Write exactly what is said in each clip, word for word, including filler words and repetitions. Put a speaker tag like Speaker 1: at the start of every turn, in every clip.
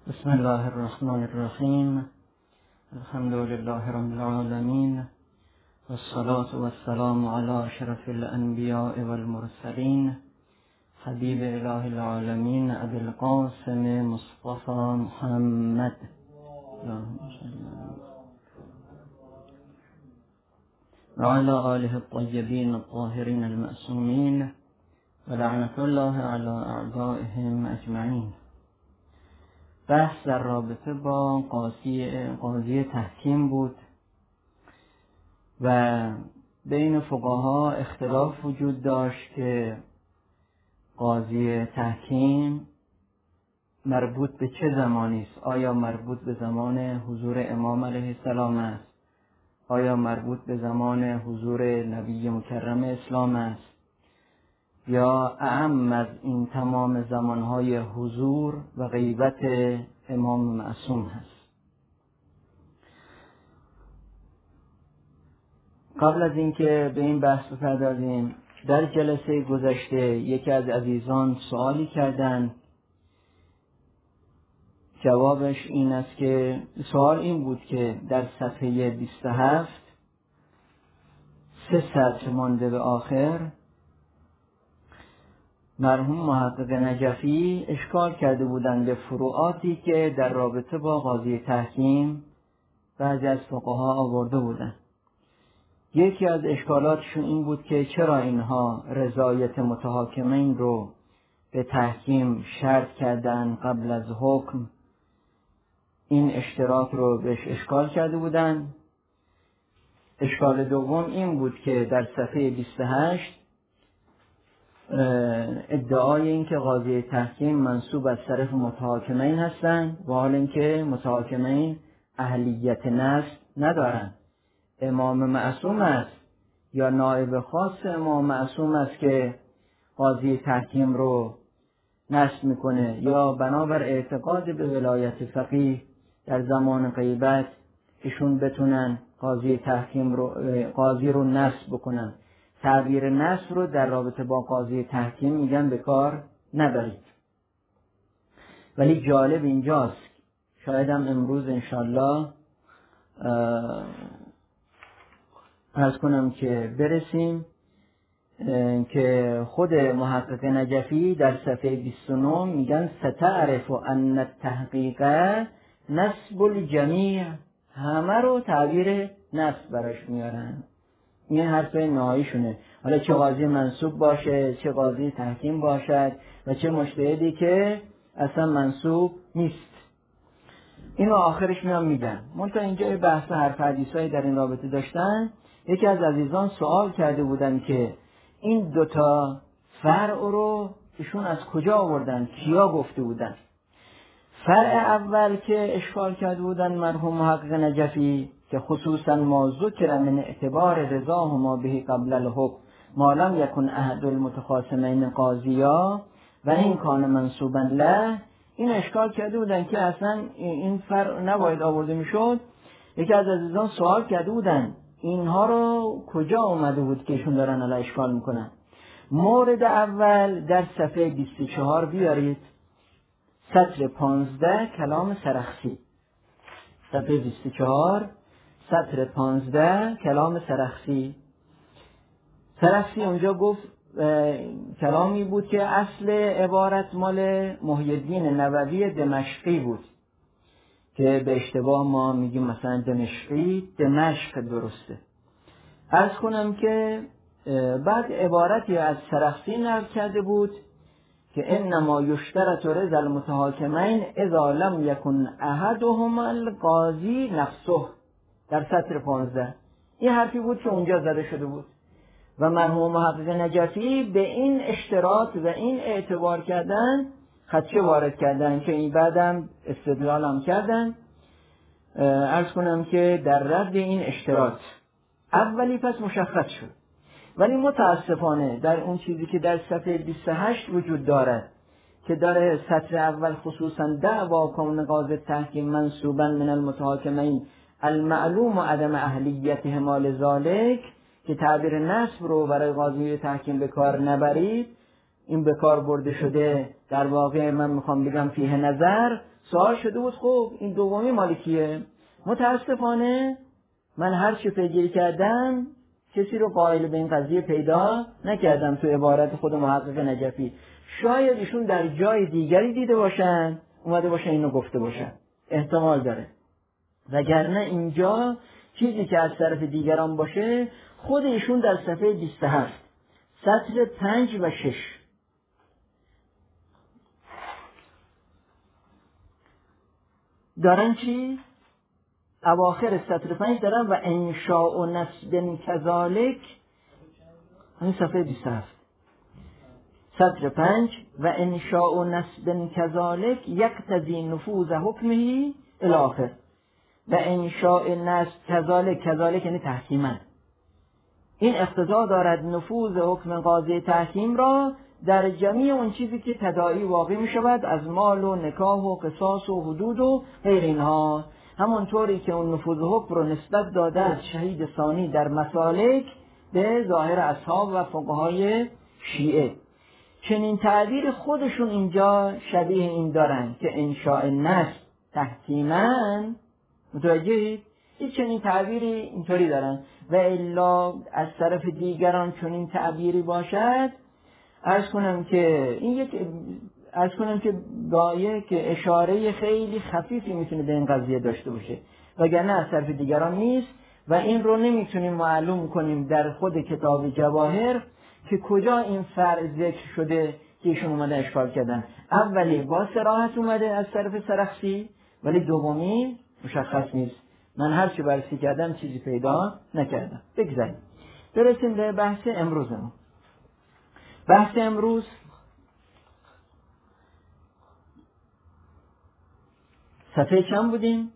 Speaker 1: بسم الله الرحمن الرحیم. الحمد لله رب العالمین والصلاة والسلام علی اشرف الانبیاء والمرسلین حبیب اله العالمین ابی القاسم مصطفى محمد و علی آله الطیبین الطاهرین المعصومین و لعنت الله علی اعدائهم اجمعین. بحث در رابطه با قاضی قاضی تحکیم بود و بین فقها اختلاف وجود داشت که قاضی تحکیم مربوط به چه زمانی است؟ آیا مربوط به زمان حضور امام علیه السلام است؟ آیا مربوط به زمان حضور نبی مکرم اسلام است؟ یا اعم از این تمام زمانهای حضور و غیبت امام معصوم هست؟ قبل از اینکه به این بحث بپردازیم، در جلسه گذشته یکی از عزیزان سوالی کردند. جوابش این است که سوال این بود که در صفحه بیست و هفت سه سطر مانده به آخر، مرحوم محقق نجفی اشکال کرده بودند به فروعاتی که در رابطه با قاضی تحکیم بعضی از فقها آورده بودند. یکی از اشکالاتشون این بود که چرا اینها رضایت متحاکمین رو به تحکیم شرط کردن قبل از حکم. این اشتراک رو بهش اشکال کرده بودند. اشکال دوم این بود که در صفحه بیست و هشت ادعای این که قاضی تحکیم منسوب از طرف متحاکمین هستند و حال اینکه متحاکمین اهلیت نصب ندارند. امام معصوم است یا نائب خاص امام معصوم است که قاضی تحکیم رو نصب میکنه، یا بنابر اعتقاد به ولایت فقیه در زمان غیبت ایشون بتونن قاضی تحکیم رو قاضی رو نصب بکنن. تعبیر نصب رو در رابطه با قاضی تحکیم میگن به کار نبرید. ولی جالب اینجاست، شاید هم امروز انشالله عرض کنم که برسیم که خود محقق نجفی در صفحه بیست و نه میگن ستعرف ان التحقیق نصب الجمیع، همه رو تعبیر نصب براش میارن. این حرف نهاییشونه. حالا چه قاضی منصوب باشه، چه قاضی تحکیم باشد و چه مجتهدی که اصلا منصوب نیست، اینو آخرش میان میگن. منتها اینجا بحث حرف حدیثایی در این رابطه داشتن. یکی از عزیزان سوال کرده بودن که این دوتا فرع رو ایشون از کجا آوردن، کیا گفته بودن؟ فرع اول که اشکال کرده بودن مرحوم محقق نجفی که خصوصا ما ذکر من اعتبار رضاهما به قبل الحکم ما لم یکن احد المتخاصمین قاضیا و این کان منصوبا له، این اشکال کرده بودن که اصلا این فرع نباید آورده میشد. یکی از عزیزان سوال کرده بودن اینها رو کجا اومده بود که ایشون دارن الان اشکال میکنن؟ مورد اول در صفحه بیست و چهار بیارید، سطر پانزده کلام سرخسی. صفحه بیست و چهار سطر پانزده کلام سرخسی. سرخسی اونجا گفت کلامی بود که اصل عبارت مال محی الدین نووی دمشقی بود که به اشتباه ما میگیم مثلا دمشقی، دمشق درسته. عرض کنم که بعد عبارتی از سرخسی نقل کرده بود که انما یشترط رضا المتحاکمین اذا لم یکن احدهما القاضی نفسه، در سطر پانزده. این حرفی بود که اونجا زده شده بود و مرحوم محقق نجفی به این اشتراط و این اعتبار کردن خدشه وارد کردن که این بعدم استدلال هم کردن. عرض کنم که در رد این اشتراط اولی پس مشخص شد، ولی متاسفانه در اون چیزی که در صفحه بیست و هشت وجود دارد که داره سطر اول خصوصا دعوا کون قاضی تحکیم منصوبا من المتحاکمین المعلوم و عدم اهلیت همال ذالک، که تعبیر نصب رو برای قاضی تحکیم به کار نبرید، این به کار برده شده. در واقع من میخوام بگم فیه نظر سوال شده بود خب این دومی مال کیه؟ متاسفانه من هر چی پیگیری کردم کسی رو قائل به این قضیه پیدا نکردم تو عبارت خود محقق نجفی. شاید ایشون در جای دیگری دیده باشن، اومده باشن اینو گفته باشن، احتمال داره. وگرنه اینجا چیزی که از طرف دیگران باشه خود ایشون در صفحه بیست و هفت سطر پنج و شش دارن چی؟ اواخر سطر پنج دارن و انشاء و نسب کذالک، همین صفحه بیست و هفت سطر پنج و انشاء و نسب کذالک یقتضی نفوذ حکمه الاخر. و انشاء نسب کذالک، کذالک یعنی تحکیما، این اقتضا دارد نفوذ حکم قاضی تحکیم را در جمیع اون چیزی که تداعی واقع می شود از مال و نکاح و قصاص و حدود و غیر اینها، همونطوری که اون نفوذ حکم رو نسبت داده از شهید ثانی در مسالک به ظاهر اصحاب و فقهای شیعه. چنین تعبیر خودشون اینجا شبیه این دارن که انشاء نسب تحکیما، متوجهید؟ این چنین تعبیری اینطوری دارن. و الا از طرف دیگران چنین تعبیری باشد، عرض کنم که این یک عرض کنم که گایه که اشاره خیلی خفیفی میتونه به این قضیه داشته باشه، وگرنه از طرف دیگران نیست. و این رو نمیتونیم معلوم کنیم در خود کتاب جواهر که کجا این فرع ذکر شده که ایشون اومده اشکال کردن. اولی با صراحت اومده از طرف سرخسی، ولی دومی مشخص نیست. من هر چی بررسی کردم چیزی پیدا نکردم. بگذاریم برسیم به بحث امروزمون. بحث امروز صفحه چند بودیم؟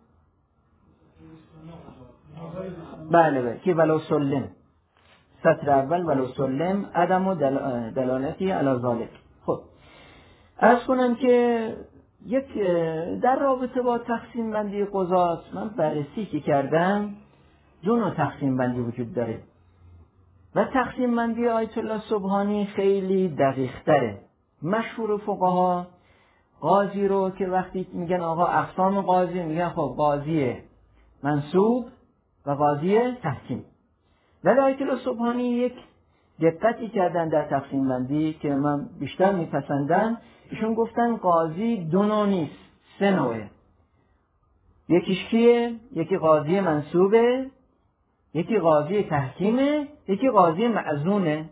Speaker 1: بله بله که ولو سلم، سطر اول ولو سلم عدم و دل... دلالتی علی ذالک. خب عرض کنم که یک در رابطه با تقسیم بندی قضات من بررسی که کردم دو نوع تقسیم بندی وجود داره و تقسیم بندی آیت الله سبحانی خیلی دقیق تره. مشهور فقها قاضی رو که وقتی میگن آقا اقسام قاضی، میگن خب قاضی منصوب و قاضی تحکیم. ولی آیت الله سبحانی یک دقتی کردن در تقسیم بندی که من بیشتر میپسندم. ایشون گفتن قاضی دو نوع نیست، سه نوعه. یکیش کیه؟ یکی قاضی منصوبه، یکی قاضی تحکیمه، یکی قاضی معزونه.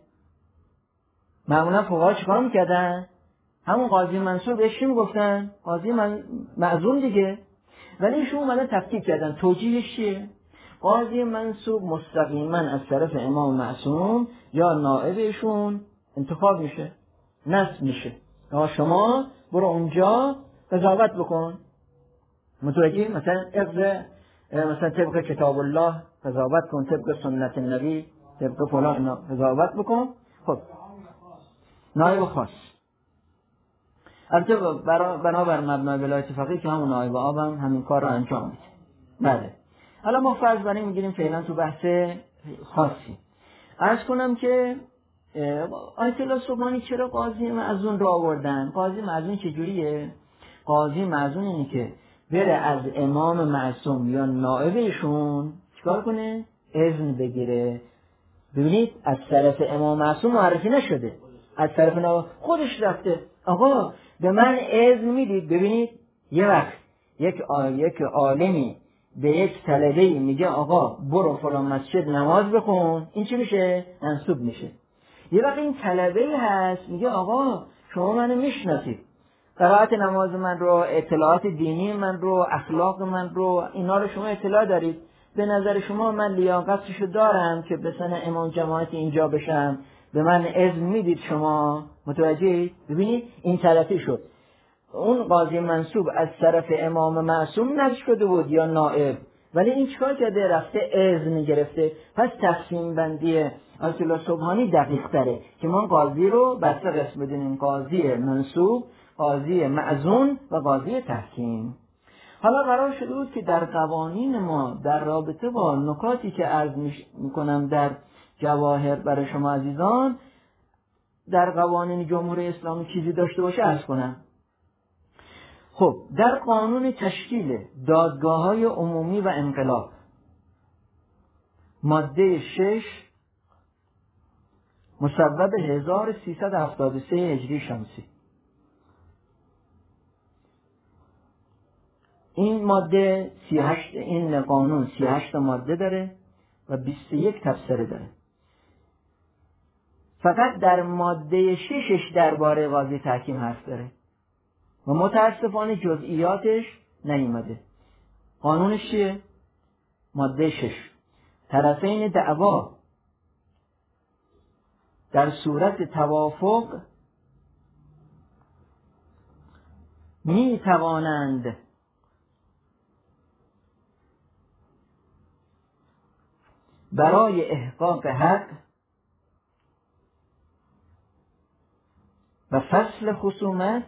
Speaker 1: معمولا فقها چیکار میکردن؟ همون قاضی منصوب بهش چی میگفتن؟ قاضی من... معزون دیگه. ولی ایشون اومدن تفکیک کردن. توجیهش چیه؟ قاضی منصوب مستقیما از طرف امام معصوم یا نائبشون انتخاب میشه، نصب میشه. شما برو اونجا قضاوت بکن، متوجه؟ مثلا اقضا مثلا طبق کتاب الله قضاوت کن، طبق سنت النبی طبق فلان اینا قضاوت بکن. خب نائب خاص البته بنابر مبنای ولایت فقیه که همون نائب آب هم همین کار رو انجام میده. بله حالا ما فرض برای میگیریم فعلا تو بحث خاصی. عرض کنم که آیت الله سبحانی چرا قاضی معزون رو آوردن؟ قاضی معزون چجوریه؟ قاضی معزون اینه که بره از امام معصوم یا نائبشون چیکار کنه؟ اذن بگیره. ببینید از طرف امام معصوم معرفی نشده، از طرف نائب خودش رفته آقا به من اذن میدید. ببینید یه وقت یک یک عالمی به یک طلبه میگه آقا برو فلان مسجد نماز بخون، این چی میشه؟ منصوب میشه. یه وقت این طلبه هست میگه آقا شما منو میشناسید، قرائت نماز من رو، اطلاعات دینی من رو، اخلاق من رو، اینا رو شما اطلاع دارید، به نظر شما من لیاقتشو دارم که به سن امام جماعت اینجا بشم، به من اذن میدید شما؟ متوجهید؟ ببینید این طرفی شد. اون قاضی منصوب از طرف امام معصوم نصب شده بود یا نائب، ولی این چیکار کرده؟ رفته اذن گرفته. پس تقسیم بندی آیت الله سبحانی دقیق تره که ما قاضی رو بر سه قسم بدونیم: قاضی منصوب، قاضی معزون و قاضی تحکیم. حالا قرار شده بود که در قوانین ما در رابطه با نکاتی که عرض میکنم در جواهر برای شما عزیزان در قوانین جمهوری اسلامی چیزی داشته باشه عرض کنم. خب در قانون تشکیل دادگاه‌های عمومی و انقلاب ماده شش مصوب هزار و سیصد و هفتاد و سه هجری شمسی، این ماده سی و هشت، این قانون سی و هشت ماده داره و بیست و یک تبصره داره. فقط در ماده ششش درباره قاضی تحکیم حرف داره و متاسفانه جزئیاتش نیومده. قانونش چیه؟ ماده شش، طرفین دعوا در صورت توافق می توانند برای احقاق حق و فصل خصومت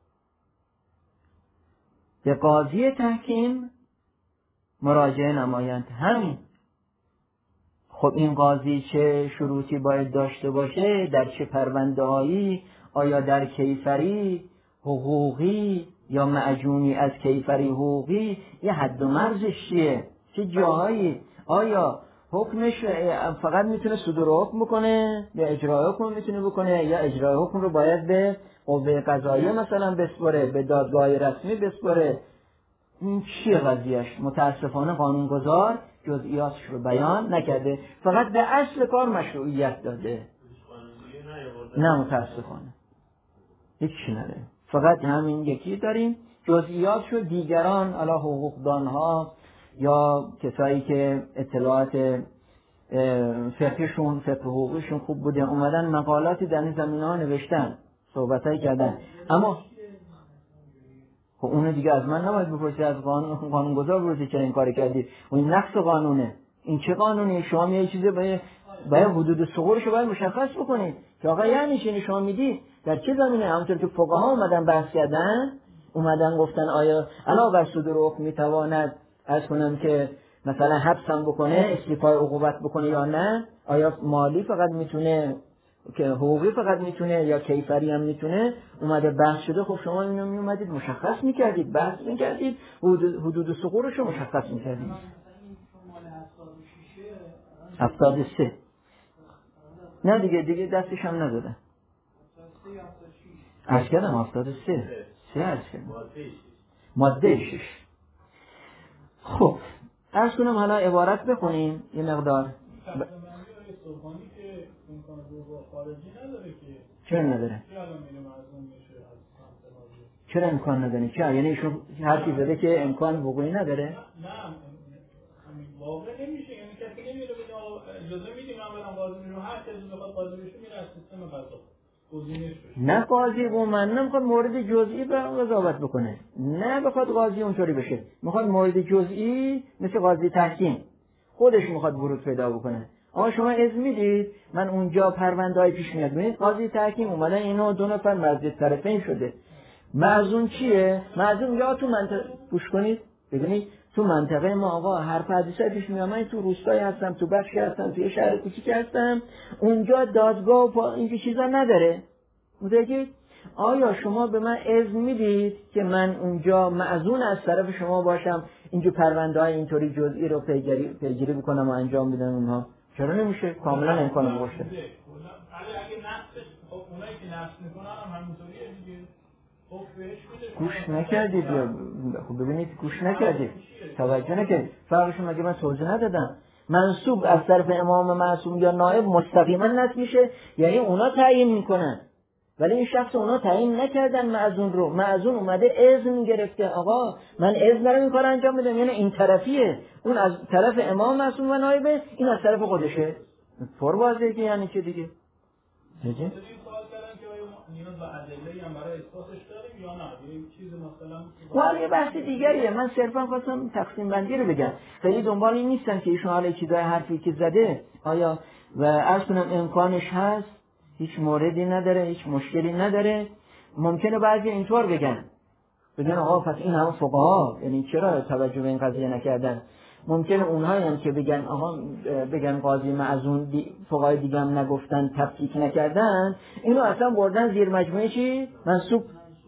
Speaker 1: به قاضی تحکیم مراجعه نمایند. همین. خب این قاضی چه شروطی باید داشته باشه؟ در چه پرونده‌هایی؟ آیا در کیفری حقوقی یا معجونی از کیفری حقوقی؟ یه حد و مرزش چیه؟ چه جاهایی؟ آیا حکمش فقط میتونه صدور حکم بکنه یا اجرای حکم میتونه بکنه، یا اجرای حکم رو باید به قوه قضاییه مثلا بسپره، به دادگاه رسمی بسپره؟ این چیه قضیهش؟ متاسفانه قانونگذار جزئیاتش رو بیان نکرده، فقط به اصل کار مشروعیت داده. نه متاسفانه هیچی نداره، فقط همین یکی داریم. جزئیاتش رو دیگران، علا حقوقدانها یا کسایی که اطلاعات فقهشون فقه حقوقشون خوب بوده اومدن مقالاتی در این زمینه‌ها نوشتن، صحبتایی کردن. اما خب اونو دیگه از من نباید بپرسی، از قانون قانونگذار بپرسی چرا این کار کردید. اون نقص قانونه. این چه قانونی؟ شما یه چیزی باید باید حدود ثغورشو باید مشخص بکنید که آقا یعنی چی شما میدی در چه زمینه. همونطور که فقها اومدن بحث کردن، اومدن گفتن آیا علاوه بر صدور حکم میتواند از کنم که مثلا حبس هم بکنه، استیفای عقوبت بکنه یا نه؟ آیا مالی فقط میتونه که حقوقی فقط میتونه یا کیفری هم میتونه؟ اومده بحث شده. خب شما اینو میومدید مشخص میکردید، بحث میکردید، حدود, حدود ثغورش رو مشخص میکردید. هفتاد و سه نه دیگه دیگه دستش هم ندادن. عرض کردم هفتاد و سه سه عرض کردم ماده شش. خب عرض کنم حالا عبارت بخونیم یه مقدار. ب... چرا نداره؟ چرا امکان نداره؟ چرا؟ یعنی ایشون حرفی زده که امکان وقوعی نداره؟
Speaker 2: نه واقع نمیشه، یعنی کسی نمیره بگه اجازه میدیم من برم قاضی میشم، هر کسی بخواد قاضی بشه میره از سیستم قضا گزینش بشه.
Speaker 1: نه قاضی با من نمیخواد مورد جزئی به قضاوت بکنه، نه بخواد قاضی اونطوری بشه، میخواد مورد جزئی مثل قاضی تحکیم خودش میخواد ورود پیدا بکنه. آقا شما اذن میدید من اونجا پرونده‌ای پیش میاد، ببینید قاضی تحکیم اومدن اینو دو نفر مرجع طرفین شده. معزون چیه؟ معزون یا تو منطقه گوش کنید ببینید تو منطقه ما آقا هر حادثه پیش میاد، من تو روستایی هستم، تو بخشی هستم، تو شهر کوچیک هستم، اونجا دادگاه و این چیزا نداره. متوجه؟ آیا شما به من اذن میدید که من اونجا معزون از طرف شما باشم اینجا پرونده‌های اینطوری جزئی رو پیگیری پیگیری بکنم و انجام بدم اونها؟ چرا نمیشه؟ کاملا امکان باشه.
Speaker 2: اگه نفسش خب اونایی که نفس میکنن هم همینطوریه دیگه.
Speaker 1: گوش نکردید یا خب ببینید گوش نکردید، توجه نکردید. فرقش مگه من توضیح ندادم؟ منصوب از طرف امام معصوم یا نائب مستقیما نصب میشه، یعنی اونا تعیین میکنن، ولی این شخص اونا تعیین نکردن معزون رو. معزون اومده اذن گرفته، آقا من اذن دارم این کار انجام بدم، یعنی این طرفیه، اون از طرف امام معصوم و نائبه، این از طرف خودشه. پر واضحه که یعنی چه دیگه. دیگه
Speaker 2: نیاز به ادله هم برای اثباتش داریم یا نه؟ یه چیز مثلا
Speaker 1: ولی یه بحث دیگریه. من صرفا خواستم تقسیم بندی رو بگم، خیلی دنبال این نیستم که ایشون حالا چیزای حرفی که زده آیا و عرض کنم امکانش هست، هیچ موردی نداره، هیچ مشکلی نداره. ممکنه بعضی اینطور بگن بگن آقا پس این هم فقها یعنی چرا توجه به این قضیه نکردن. ممکنه اونهایی هم که بگن آقا بگن قاضی معزون دی فقهای دیگه هم نگفتن تفکیک نکردن، اینو اصلا بردن زیر مجموعه چی؟ منسوب.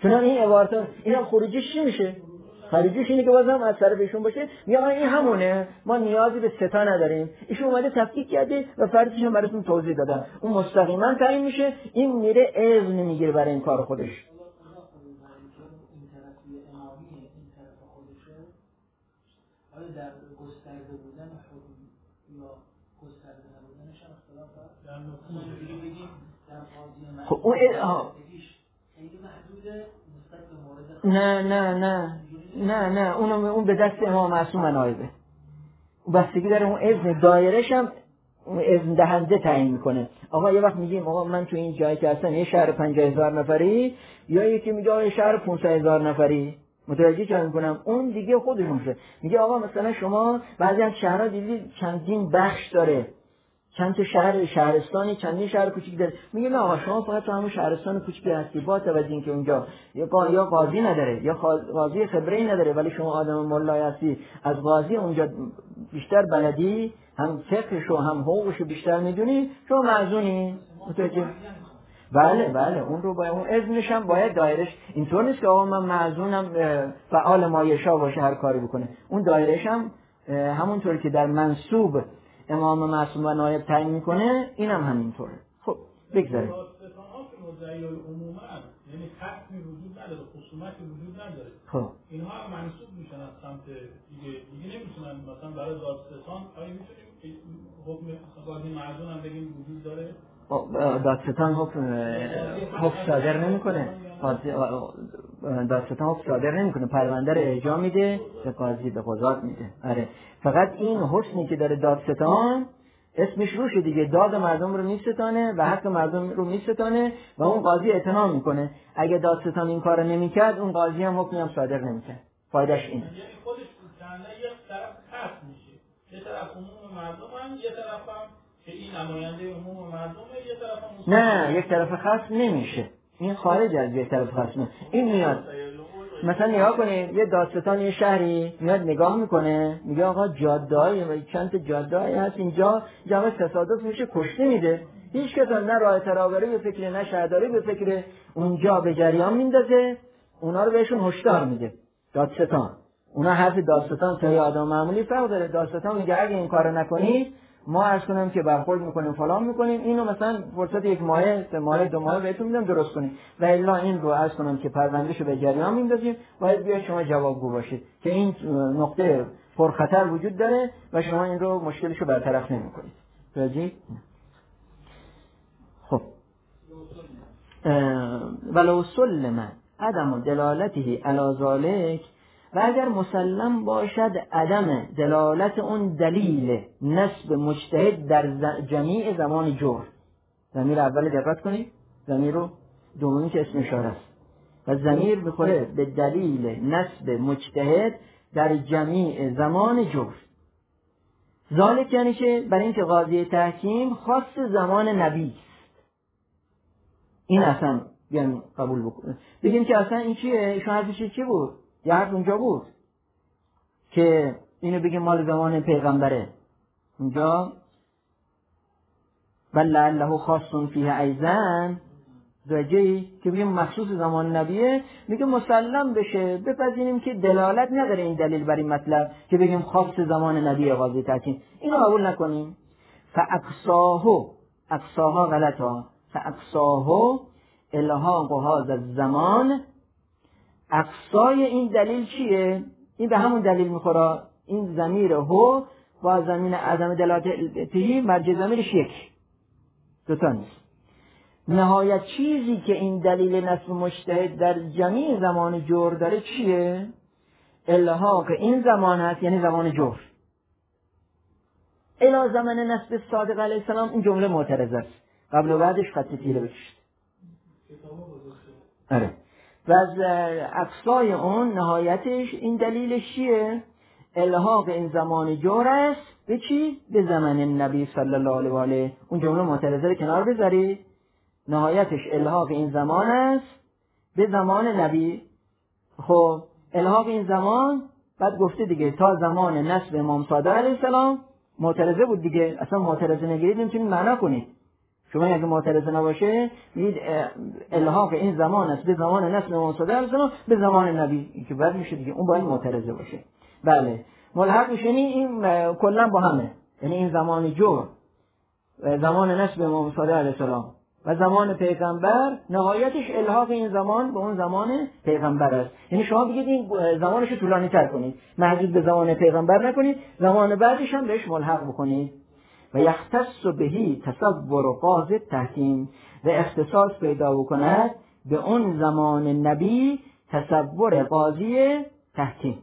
Speaker 1: چون این عبارت اینا خروجیش چی میشه؟ خروجیش اینه که بازم از طرف ایشون باشه میگه این همونه، ما نیازی به ستا نداریم. ایشون اومده تفکیک کرده و فرضش هم براتون توضیح دادن، اون مستقیما تعیین میشه، این میره اذن میگیره برای این کار خودش.
Speaker 3: آیا در گسترده بودن حکم یا گسترده نبودنش هم اختلاف داره؟ در نقطه دیگه بگیم در قاضی
Speaker 1: خب اون
Speaker 3: خیلی محدوده نسبت به مورد
Speaker 1: نه نه نه نه نه اون اون به دست امام معصوم نایبه، بستگی داره اون اذن دایرش هم اون اذن دهنده تعیین میکنه. آقا یه وقت میگیم آقا من تو این جایی که هستم یه شهر پنجاه هزار نفری، یا یکی میگه آقا یه شهر پانصد هزار نفری، متوجه چه میکنم؟ اون دیگه خودشون میشه. میگه آقا مثلا شما بعضی از شهرها دیدید چندین بخش داره، چند تا شهر شهرستانی چندین شهر کوچیک داره. میگه نه آقا شما فقط تو همون شهرستان کوچیک هستی، با توجه اینکه اونجا یا یا قاضی نداره یا قاضی خبره‌ای نداره، ولی شما آدم مولای هستی، از قاضی اونجا بیشتر بلدی، هم فقهش و هم حقوقش رو بیشتر میدونی، شما معزونی. متوجه؟ بله بله اون رو باید، اون اذنش هم باید دایرش اینطور نیست که آقا من معزونم فعال مایشا باشه هر کاری بکنه. اون دایرش هم همونطور که در منصوب امام معصوم و نایب تعیین میکنه اینم هم همینطوره. خب بگذاریم.
Speaker 2: داستان‌ها که مدعی عموما یعنی خصمی وجود نداره، خصومتی وجود نداره.
Speaker 1: خب
Speaker 2: اینها هم منسوب میشن از سمت دیگه، دیگه نمیتونن مثلا برای دادستان آیا میتونیم حکم قاضی معزون هم بگیم وجود داره؟
Speaker 1: دادستان حکم حکم صادر نمیکنه، دادستان حکم صادر نمیکنه، پرونده رو ارجاع میده به قاضی، به قضات میده. آره فقط این حسنی که داره دادستان اسمش روشه دیگه، داد مردم رو میستانه و حق مردم رو میستانه و اون قاضی اعتنا میکنه. اگه دادستان این کارو نمیکرد اون قاضی هم حکمی هم صادر نمیکرد. فایدهش اینه.
Speaker 2: یعنی خودش کنده یک طرف خاص میشه، یه طرف عموم مردم هم، یه طرف هم که این نماینده عموم مردمه، یه طرف هم
Speaker 1: نه یک طرف خاص نمیشه، این خارج از یک طرف خاص نه. این میاد مثلا نگاه کنید یه دادستان یه شهری میاد نگاه میکنه میگه آقا جاده‌ای و چند تا جاده‌ای هست اینجا جمع تصادف میشه کشته میده، هیچ کس نه راه ترابری به فکر نه شهرداری به فکر، اونجا به جریان میندازه، اونا رو بهشون هشدار میده دادستان. اونا حرف دادستان تا آدم معمولی فرق داره. دادستان میگه اگه این کارو نکنید ما عرض کنم که برخورد میکنیم فلان میکنیم، اینو مثلا فرصت یک ماه سه ماه دو ماه بهتون میدم درست کنید، و الا این رو عرض کنم که پروندهشو به جریان میندازیم، باید بیاید شما جوابگو باشید که این نقطه پرخطر وجود داره و شما این رو مشکلشو برطرف نمیکنید. راضی؟ خب ولو سلم عدم دلالته علی ذلک، و اگر مسلم باشد عدم دلالت اون دلیل نسب مجتهد در جمیع زمان جور. ضمیر اول دقت کنید، ضمیر رو دومی که اسم اشاره است و ضمیر بخوره به دلیل نسب مجتهد در جمیع زمان جور. ذالک یعنی که برای اینکه قاضی تحکیم خاص زمان نبی است، این اصلا بیان قبول بکنه. بگیم که اصلا این چیه؟ ایشون حرفش چی بود؟ یه حرف اونجا بود که اینو بگیم مال زمان پیغمبره، اونجا بل لعله خاص فیه ایضا درجه‌ای که بگیم مخصوص زمان نبیه، میگه مسلم بشه بپذیریم که دلالت نداره این دلیل بر این مطلب که بگیم خاص زمان نبی قاضی تحکیم، اینو قبول نکنیم. فاقصاه اقصاها غلطا، فاقصاه الحاق هذا الزمان، اقصای این دلیل چیه؟ این به همون دلیل میخوره، این ضمیر هو با ضمیر عدم دلالتی مرجع ضمیرش یک دوتا نیست. نهایت چیزی که این دلیل نسب مجتهد در جمیع زمان جور داره چیه؟ الحاق این زمان هست، یعنی زمان جور. الی زمان نسب صادق علیه السلام این جمله معترض است، قبل و بعدش خط تیره بکشید. آره و از اقصای اون نهایتش این دلیلش چیه؟ الحاق این زمان جور است به چی؟ به زمان نبی صلی الله علیه و آله. اون جمله معترضه رو کنار بذارید، نهایتش الحاق این زمان است به زمان نبی. خب الحاق این زمان بعد گفته دیگه تا زمان نسب امام صادق علیه السلام، معترضه بود دیگه، اصلا معترضه نگیرید نمیتونید معنا کنید، شما اگه معترض نباشه میگید الحاق این زمان است به زمان نسل امام صادق علیه السلام به زمان نبی که بعد میشه دیگه، اون باید معترض باشه. بله ملحق میشه این کلا با همه، یعنی این زمان جور زمان نسل امام صادق علیه السلام و زمان پیغمبر نهایتش الحاق این زمان به اون زمان پیغمبر است. یعنی شما بگید این زمانش رو طولانی تر کنید، محدود به زمان پیغمبر نکنید، زمان بعدش هم بهش ملحق بکنید. و یختص بهی تصور قاضی تحکیم، و اختصاص پیدا بکند به اون زمان نبی تصور قاضی تحکیم.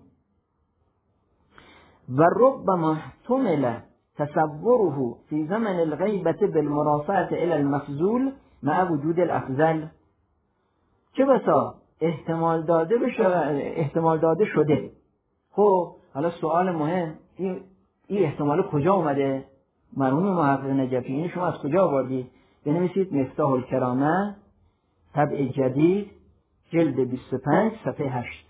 Speaker 1: و ربما احتمل تصوره في زمن الغيبة بالمرافعة إلى المفضول مع وجود الافضل. چه بسا احتمال داده بشه، احتمال داده شده. خب حالا سوال مهم، این این احتمال کجا اومده؟ مرحوم محقق نجفی این شما از کجا آوردید؟ بنویسید مفتاح الکرامه طبع جدید جلد بیست و پنج صفحه هشت.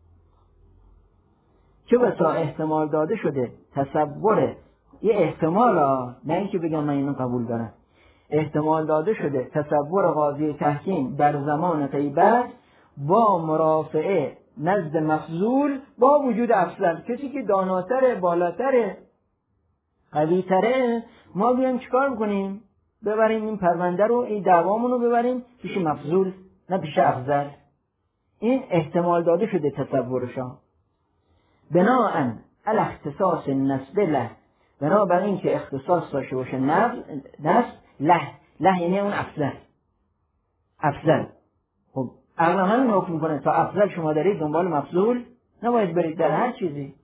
Speaker 1: چه بسا احتمال داده شده تصور، یه احتمال ها، نه اینکه بگم من اینو قبول دارم، احتمال داده شده تصور قاضی تحکیم در زمان غیبت با مرافعه نزد مفضول با وجود افضل. کسی که داناتره، بالاتره، قویتره، ما بیایم چیکار میکنیم؟ ببریم این پرونده رو، این دعوامون رو ببریم پیش مفضول نه پیش افضل. این احتمال داده شده تصورشان بناءً علی اختصاص النسب له، بنابر این که اختصاص داشته باشه نسب له، له یعنی اون افضل. افضل خب اغلب همین حکم میکنه تا افضل شما دارید دنبال مفضول نباید برید در هر چیزی.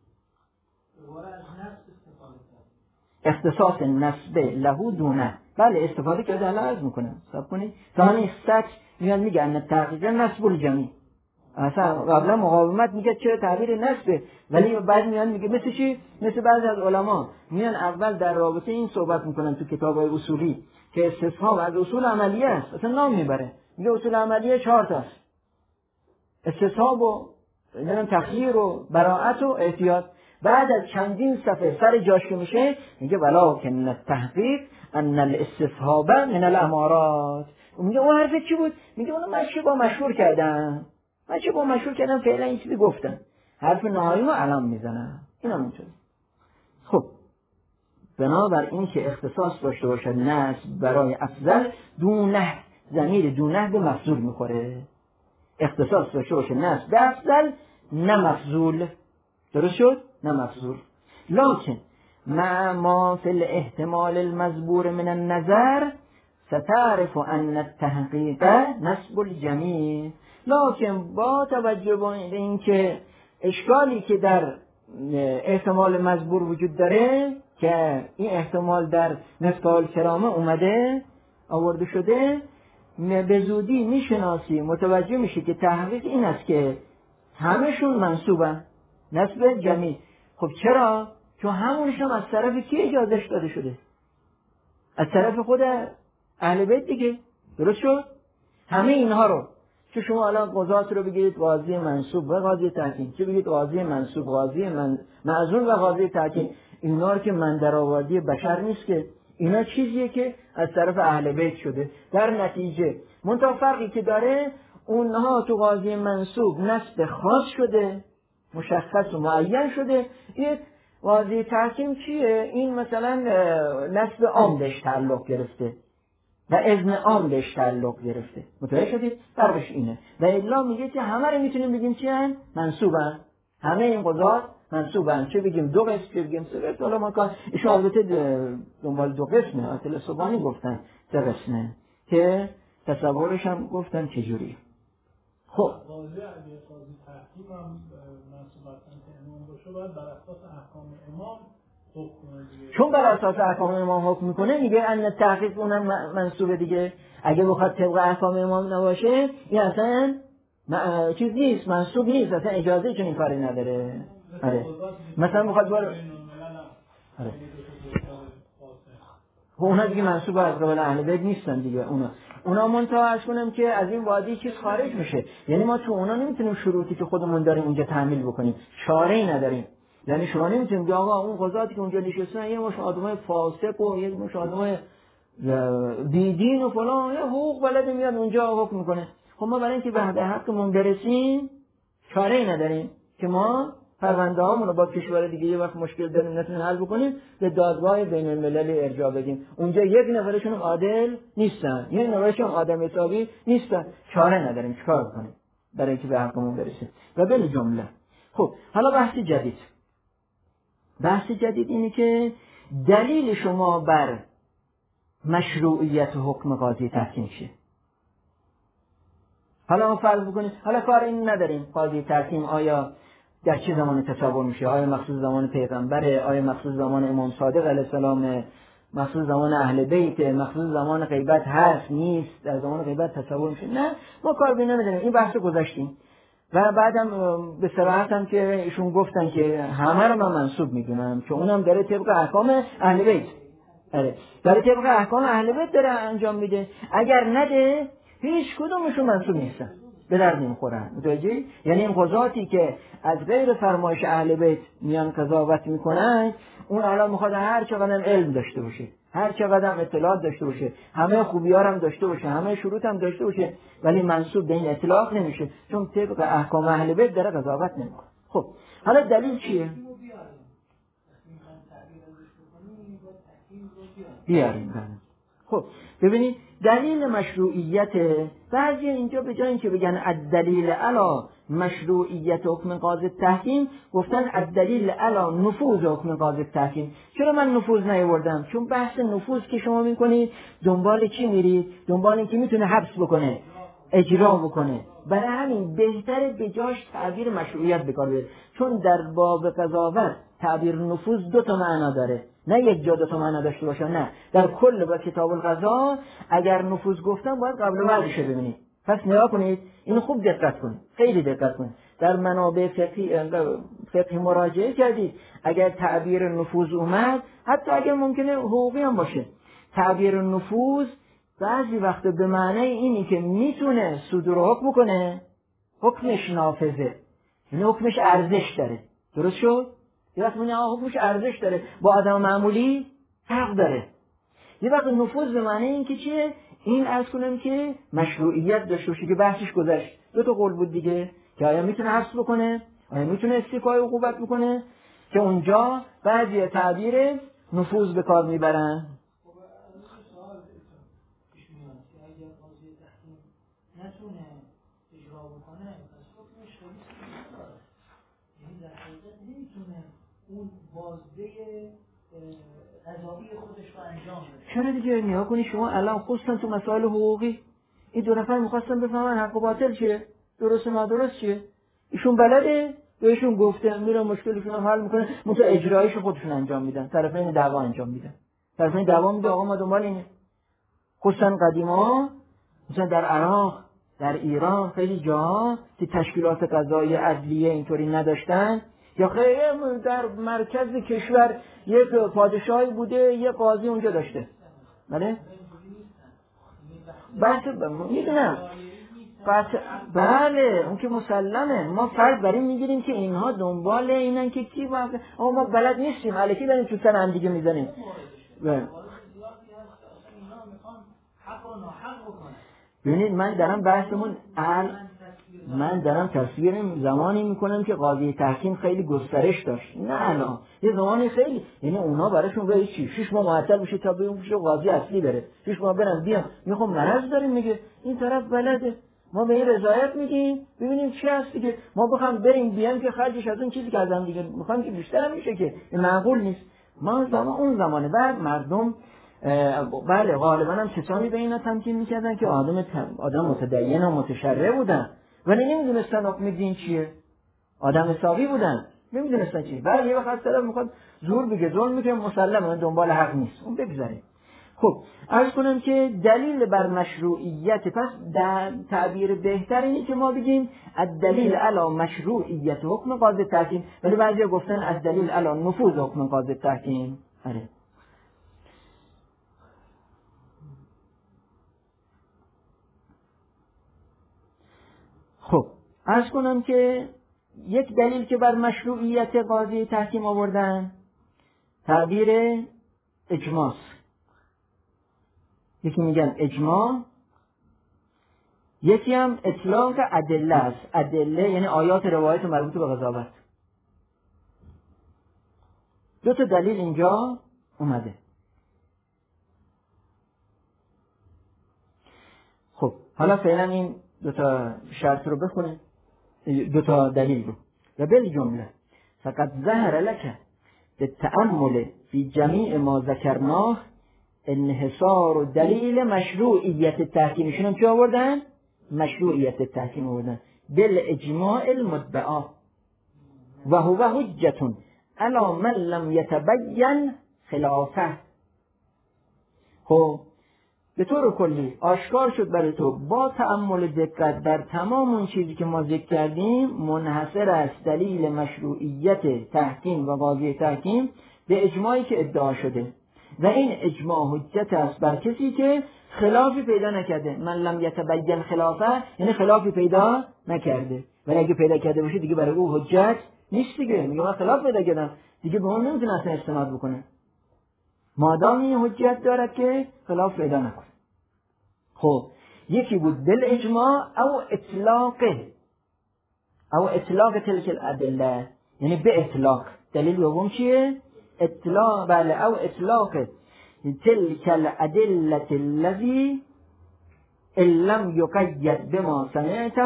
Speaker 1: اختصاص نسب له دونه، بله استفاده کرده الان عرض میکنم سب کنید تا همین سطح میان میگن تحقیق نسب الجمیع. اصلا قبلا مقاومت میگه چرا تعبیر نسبه، ولی بعد میان میگه مثل چی؟ مثل بعضی از علما میان اول در رابطه این صحبت میکنن تو کتابای اصولی که استثناء از اصول عملیه است، اصلا نام میبره میگه اصول عملیه چهار تا است، استثناء و نمیدونم تخییر و براءت و احتیاط. بعد از چندین صفحه سر جاش که میشه میگه ولکن التحقیق ان الاستصحاب من الامارات. میگه اون حرف چی بود؟ میگه اونو من با مشهور کردم، من چه با مشهور کردم فعلا این چیزی گفتم، حرف نهایی ما علم میزنم. این هم اینطوری. خب بنابر این که اختصاص داشته باشد نسب برای افضل دونه، ضمیر دونه به مفضول میخوره. اختصاص داشته باشه نسب به افضل نه مفضول، درست شد؟ نه مفضول. لکن مع ما فی الاحتمال المذبور من النظر ستعرف ان التحقیق نسب الجمیع. لکن با توجه به این که اشکالی که در احتمال مذبور وجود داره که این احتمال در مفتاح الکرامه اومده آورده شده، به زودی میشناسی متوجه میشی که تحقیق این است که همشون منصوبن نسب جمیع. خب چرا؟ چون همونش هم از طرف کی اجازهش داده شده؟ از طرف خود اهل بیت دیگه، درست شد؟ همه اینها رو چه شما الان قضات رو بگیرید قاضی منصوب و قاضی تحکیم، چه بگید قاضی منصوب قاضی من معزول و قاضی تحکیم، اینا رو که من در آوردی بشر نیست که، اینا چیزیه که از طرف اهل بیت شده. در نتیجه منتها فرقی که داره اونها تو قاضی منصوب نسب خاص شده، مشخص و معین شده. این قاضی تحکیم چیه؟ این مثلا نسب عام بهش تعلق گرفته و اذن عام بهش تعلق گرفته. متوجه شدید؟ فرقش اینه. و الا میگه که همه رو میتونیم بگیم چی هن؟ منصوبن. همه این قضات منصوبن. چه بگیم دو قسم، چه بگیم سه قسم. حالا ما کار ایشون البته دنبال دو قسمه، اصل صبحانی گفتن سه قسمه که تصورش هم گفتن چجوری. خب
Speaker 2: قاضی اگه قاضی تحکیم هم منصوبتن که امام باشه باید بر اساس احکام امام
Speaker 1: چون بر اساس احکام امام حکم میکنه میگه ان تحقیق اونم منصوبه دیگه. اگه بخواد طبق احکام امام نباشه این اصلا چیز نیست، منصوب نیست، اصلا اجازه چون این کاری نداره. آره مثلا بخواد بار آره اونا دیگه منصوب از قبل اهل بیت نیستن دیگه. اونا اونا منتها عرض کنم که از این وادی چیز خارج میشه. یعنی ما تو اونا نمیتونیم شروطی که خودمون داریم اونجا تحمیل بکنیم، چاره‌ای نداریم. یعنی شما نمیتونید که آقا اون قضاتی که اونجا نشستن یه مش آدمای فاسق و یه مش آدمای بیدین و فلان، یا حقوق بلده میاد اونجا حکم میکنه. خب ما برای اینکه به حقمون برسیم چاره‌ای نداریم که ما پرونده هامون رو با کشور دیگه یه وقت مشکل داریم نتونیم حل بکنیم به دادگاه بین المللی ارجاع بدیم. اونجا یک نفرشون عادل نیستن، یک نفرشون آدم حسابی نیستن. چاره نداریم چیکار بکنیم برای اینکه به حقمون برسیم. و به جمله خب حالا بحث جدید. بحث جدید اینه که دلیل شما بر مشروعیت حکم قاضی تحکیم چیه؟ حالا ما فرض بکنیم، حالا کار این نداریم قاضی تحکیم آیا در چه زمان تصور میشه؟ آیا مخصوص زمان پیغمبره؟ آیا مخصوص زمان امام صادق علیه السلام؟ مخصوص زمان اهل بیت؟ مخصوص زمان غیبت هست نیست؟ در زمان غیبت تصور میشه؟ نه، ما کار به نمیدونیم. این بحث گذاشتیم و بعدم به صراحت هم که ایشون گفتن که همه رو من منسوب میدونم که اونم داره طبق احکام اهل بیت، آره داره طبق احکام اهل بیت داره انجام میده. اگر نده هیچ کدومشون منسوب نیستن، به درد نمیخورن. متوجهی؟ یعنی این قضاتی که از غیر فرمایش اهل بیت میان قضاوت میکنن، اون الان میخواد هر چقدر علم داشته باشه، هر چقدر اطلاعات داشته باشه، همه خوبی‌ها هم داشته باشه، همه شروط هم داشته باشه، ولی منسوب به این اطلاق نمیشه چون طبق احکام اهل بیت داره قضاوت نمیکنه. خب حالا دلیل چیه؟ بیاریم. خب ببینید دلیل مشروعیت، بعضی اینجا به جای اینکه بگن الدلیل علی مشروعیت حکم قاضی تحکیم گفتن الدلیل علی نفوذ حکم قاضی تحکیم. چرا من نفوذ نیاوردم؟ چون بحث نفوذ که شما میکنید دنبال چی میرید؟ دنبال اینکه میتونه حبس بکنه، اجرا بکنه. برای همین بهتره به جاش تعبیر مشروعیت بکار بره، چون در باب قضاوت تعبیر نفوذ دو تا معنا داره، نه یک جا دو تا معنا داشته باشه. نه، در کل با کتاب القضا اگر نفوذ گفتم باید قبل و بعدش رو ببینید. پس نگاه کنید، اینو خوب دقت کنید، خیلی دقت کنید. در منابع فقهی فقهی مراجعه کردید، اگر تعبیر نفوذ اومد، حتی اگر ممکنه حقوقی هم باشه، تعبیر نفوذ بعضی وقت به معنی اینی که میتونه صدور حکم کنه، حکمش نافذه، یعنی حکمش ارزش داره. درست شد؟ یه وقت میگه حکمش ارزش داره، با آدم معمولی فرق داره. یه وقت نفوذ به معنی این که چیه؟ این عرض کنم که مشروعیت داشته باشه که بحثش گذشت. دو تا قول بود دیگه، که آیا میتونه حبس بکنه، آیا میتونه استیفای عقوبت بکنه، که اونجا بعضی تعبیر نفوذ به کار میبرن.
Speaker 3: نتونه اجرا بکنه، پس حکمش خیلی سخت داره. یعنی در حقیقت نمیتونه اون بازده قضایی خودش رو انجام بده.
Speaker 1: چرا دیگه؟ نیا کنی شما الان خصوصا تو مسائل حقوقی این دو نفر میخواستن بفهمن حق و باطل چیه، درست و نادرست چیه. ایشون بلده، بهشون گفته میرن مشکلشون رو حل میکنن، منتها اجرایش خودشون انجام میدن، طرفین دعوا انجام میدن. طرفین دعوا میگه آقا ما دنبال اینه. خصوصا قدیما مثلا در عراق، در ایران، خیلی جاها که تشکیلات قضایی عدلیه اینطوری نداشتن، یا خیلی در مرکز کشور یک پادشاهی بوده، یک قاضی اونجا داشته. بله؟ بحث میدونم بحث بله اون که مسلمه. ما فرض بریم میگیریم که اینها دنبال اینن که کی واقع، اما ما بلد نیستیم، الکی داریم تو سر هم دیگه میزنیم. بله. ببینید من دارم بحثمون ال من دارم تصویر زمانی میکنم که قاضی تحکیم خیلی گسترش داشت، نه الان یه زمانی خیلی، یعنی اونا براشون به چی شش ماه معطل بشه تا به اون قاضی اصلی بره، شش ماه برن بیان میخوام مرض داریم میگه این طرف بلده، ما به این رضایت میدیم ببینیم چی هست دیگه، ما بخوام بریم بیان که خرجش از اون چیزی که ازم دیگه میخوام که بیشتر هم میشه که این معقول نیست. ما زمان اون زمانه بعد مردم بله غالبا هم کسانی به اینا تمکین میکردن که آدم آدم متدین و متشرع بودن ولی نمیدونستن حکم دین چیه، آدم حسابی بودن نمیدونستن چیه. بعد یه وقت طرف میخواد زور بگه ظلم میگه مسلمه دنبال حق نیست، اون بگذاره. خب عرض کنم که دلیل بر مشروعیت، پس در تعبیر بهتر اینه که ما بگیم الدلیل علی مشروعیت حکم قاضی تحکیم، ولی بعضیا گفتن الدلیل علی نفوذ حکم قاضی تحکیم. آره خب عرض کنم که یک دلیل که بر مشروعیت قاضی تحکیم آوردن تعبیر اجماس. یکی میگن اجماع، یکی هم اطلاق ادله است. ادله یعنی آیات روایت مربوط به قضاوت. دو تا دلیل اینجا اومده. خب حالا فعلا این دو تا شرط رو بخونیم، دو تا دلیل رو. و بالجمله فقط ظهر لك بالتأمل في جمیع ما ذکرناه انحصار و دلیل مشروعیت التحکیم. ایشون هم چی آوردن؟ مشروعیت التحکیم آوردن. بالاجماع المدعا و هو حجة علی من لم یتبین خلافه. خب به طور کلی آشکار شد برای تو با تأمل دقت در تمام اون چیزی که ما ذکر کردیم منحصر است دلیل مشروعیت تحکیم و قاضی تحکیم به اجماعی که ادعا شده و این اجماع حجت است بر کسی که خلافی پیدا نکرده. من لم یتبین خلافه یعنی خلافی پیدا نکرده، ولی اگه پیدا کرده باشه دیگه برای او حجت نیست دیگه. میگه من خلاف پیدا کردم، دیگه به اون نمیتونه اصلا استناد بکنه مادام این حجت دارد که خلاف پیدا نکنه. خب یکی بود بالاجماع او اطلاقه او اطلاق تلک الادله، یعنی به اطلاق. دلیل دوم چیه؟ اطلاق. بله، او اطلاق تلک الادله الذی ان لم یقید بما سمعته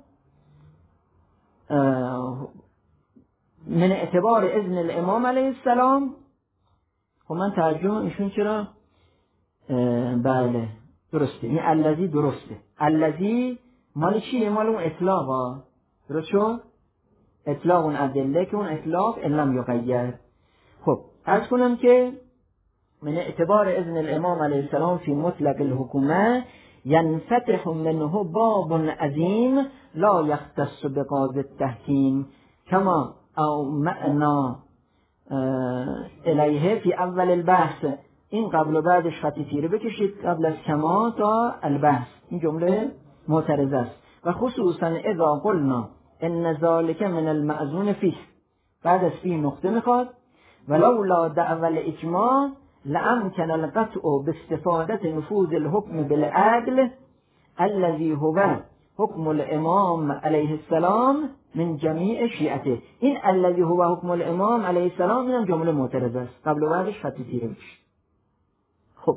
Speaker 1: من اعتبار اذن الامام علیه السلام. خب من ترجمه ایشون چرا بله درسته، این الذی درسته. الذی مال چیه؟ مال اون اطلاقا. درست شد؟ اطلاق اون ادله که اون اطلاق ان لم یقید. خب عرض کنم که من اعتبار اذن الامام علیه السلام فی مطلق الحکومه ینفتح منه باب عظیم لا یختص بقاضی التحکیم کما او معنا الیه فی اول البحث. این قبل و بعدش خطی تیره بکشید، قبل از کما تا البحث. این جمله معترض است. و خصوصا اذا قلنا ان ذلك من المأذون فیه، بعد از فیه نقطه میخواد ولولا دعوى الاجماع لامکن القطع باستفادة نفوذ الحكم بالعدل الذي هو حکم الامام علیه السلام من جمیع شیعته. این الذی هو حکم الامام علیه السلام این جمله معترض است، قبل و بعدش خطی تیره بکشید. خب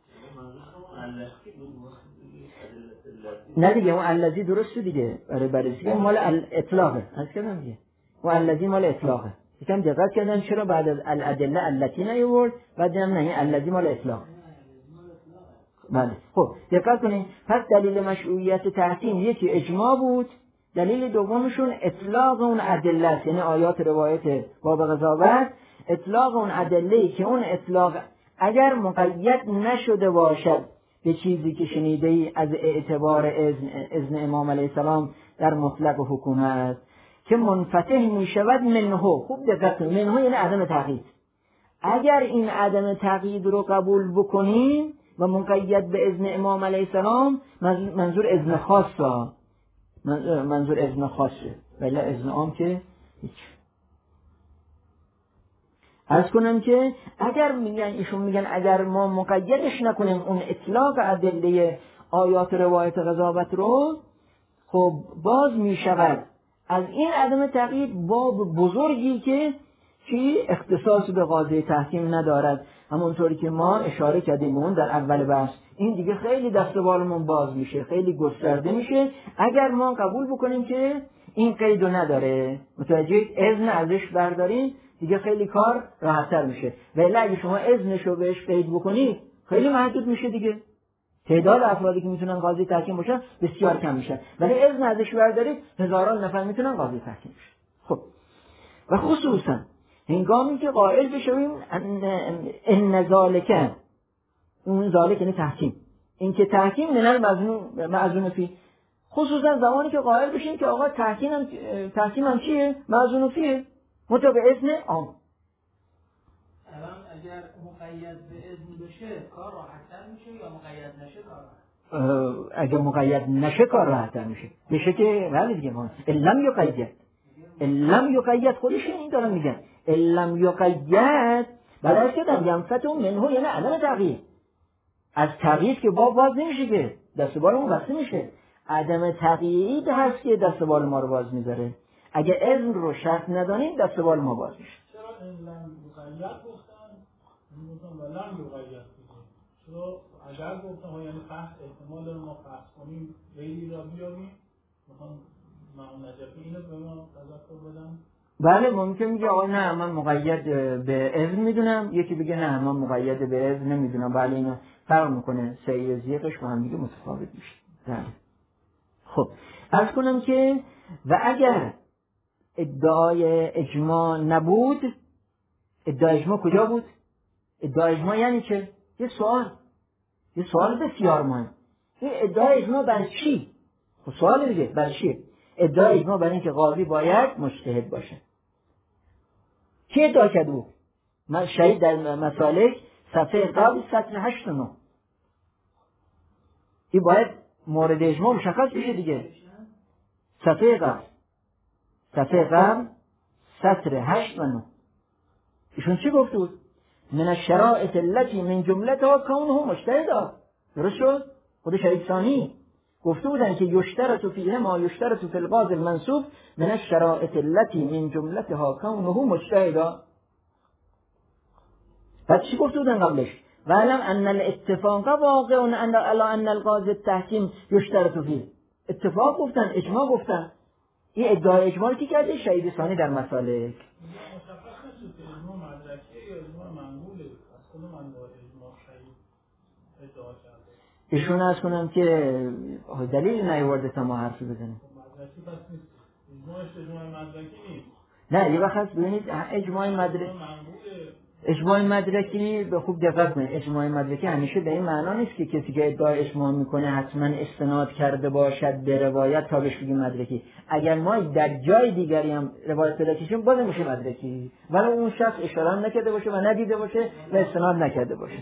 Speaker 1: نه دیگه اون الذی درسته دیگه، برای بررسی مال اطلاقه. از کردم دیگه و الذی مال اطلاقه. یکم دقت کردن چرا بعد از الادله التی نیورد، بعد دیدم نه این الذی مال اطلاق. بله خب دقت کنین. پس دلیل مشروعیت تحکیم یکی اجماع بود، دلیل دومشون اطلاق اون ادله است، یعنی آیات روایت باب قضاوت. اطلاق اون ادله که اون اطلاق اگر مقید نشده باشد به چیزی که شنیده ای از اعتبار اذن, اذن امام علیه السلام در مطلق حکومت که منفتح می شود منه. خوب دقت کنید، منه یعنی عدم تقیید. اگر این عدم تقیید رو قبول بکنیم و مقید به اذن امام علیه السلام، منظور اذن خاصه، منظور اذن خاصه، ولی اذن عام که هیچ. عرض کنم که اگر میگن ایشون میگن اگر ما مقیدش نکنیم اون اطلاق ادله آیات روایت قضاوت رو، خب باز میشود از این عدم تقیید باب بزرگی که چی اختصاص به قاضی تحکیم ندارد. همونطوری که ما اشاره کردیم اون در اول بحث، این دیگه خیلی دست و بالمون باز میشه، خیلی گسترده میشه اگر ما قبول بکنیم که این قیدو نداره. متوجه اذن ازش برداریم دیگه خیلی کار راحت‌تر میشه. ولی اگه شما اذنشو بهش قید بکنید خیلی محدود میشه دیگه. تعداد افرادی که میتونن قاضی تحکیم باشن بسیار کم میشه. ولی اذن ازش بردارید هزاران نفر میتونن قاضی تحکیم بشن. خب و خصوصا هنگامی که قائل بشویم ان ذالک، اون ذالک یعنی تحکیم، این که تحکیم من المأذون مأذون فیه، خصوصا زمانی که قائل بشیم که آقا تحکیم هم تحکیم هم چیه؟ مأذون فیه مطابق اذن عام.
Speaker 3: الان اگر مقید به اذن بشه کار راحت‌تر میشه یا مقید نشه کار راحت؟
Speaker 1: اگر مقید نشه کار راحت‌تر میشه. بشه که ولی دیگه ما لم یقید، لم یقید خودشون این دارن میگن لم یقید برای که در ینفتح منه یعنی عدم تغییر. از تقیید که باب باز نمیشه که دست بال اون بسته میشه. عدم تقیید هست که دست بال ما رو باز میذاره. اگه اذن رو شرط ندانیم دست بال ما باز میشه.
Speaker 2: چرا این لن مقید گفتن؟ میگفتن ولن مقید دیگه. چرا اگر گفتن ها یعنی فحص احتمال داره ما فحص کنیم غیری را بیاریم، مثلا امام نجفی اینو به ما تذکر بدن.
Speaker 1: بله ممکن میگه آقا نه من مقید به اذن میدونم، یکی بگه نه من مقید به اذن نمیدونم. بله اینو فرق میکنه، سعی زیقش با هم دیگه متفاوت میشه. بله. خب عرض کنم که و اگر ادعای اجماع نبود، ادعای اجماع کجا بود؟ ادعای اجماع یعنی چه؟ یه سوال، یه سوال بسیار مهم. این ادعای اجماع برای چی؟ خب سوال دیگه برای چی؟ ادعای اجماع برای اینکه قاضی باید مجتهد باشه. کی ادعا کرده بود؟ من شهید در مسالک صفحه قبل سطر هشت و نه. این باید مورد اجماع مشخص بشه دیگه. صفحه قبل صفحه قبل سطر هشت و نه ایشون چی گفته بود؟ من الشرائط التي من جملتها كونه مجتهدا. درست شد؟ خود شهید ثانی گفته بودن که یشترط فیه ما یشترط فی القاضی المنصوب من الشرائط التي من جملتها كونه مجتهدا. بعد چی گفته بودن قبلش؟ وعلم ان الاتفاق واقع ان ان القاضی التحکیم یشترط فیه. اتفاق گفتن، اجماع گفتن. این ادعای اجماعی که کرده شهید ثانی در مسالک.
Speaker 2: مشخص نشد که اجماع مدرکی یا اجماع منقوله. از کدوم انواع اجماع شهید ادعا کرده؟
Speaker 1: ایشون از کنم که دلیل نیورده تا ما حرفی بزنیم.
Speaker 2: مدرکی پس نیست. اجماعش اجماع مدرکی نیست.
Speaker 1: نه یه وقت ببینید اجماع مدرکی اجماع مدرکی به خوب دقت کنید. اجماع مدرکی همیشه به این معنا نیست که کسی که ادعای اجماع میکنه حتما استناد کرده باشد به روایت تا بهش بگیم مدرکی. اگر ما در جای دیگری هم روایت پیدا کنیم باز میشه مدرکی، ولی اون شخص اشاره نکرده باشه و ندیده باشه و استناد نکرده باشه.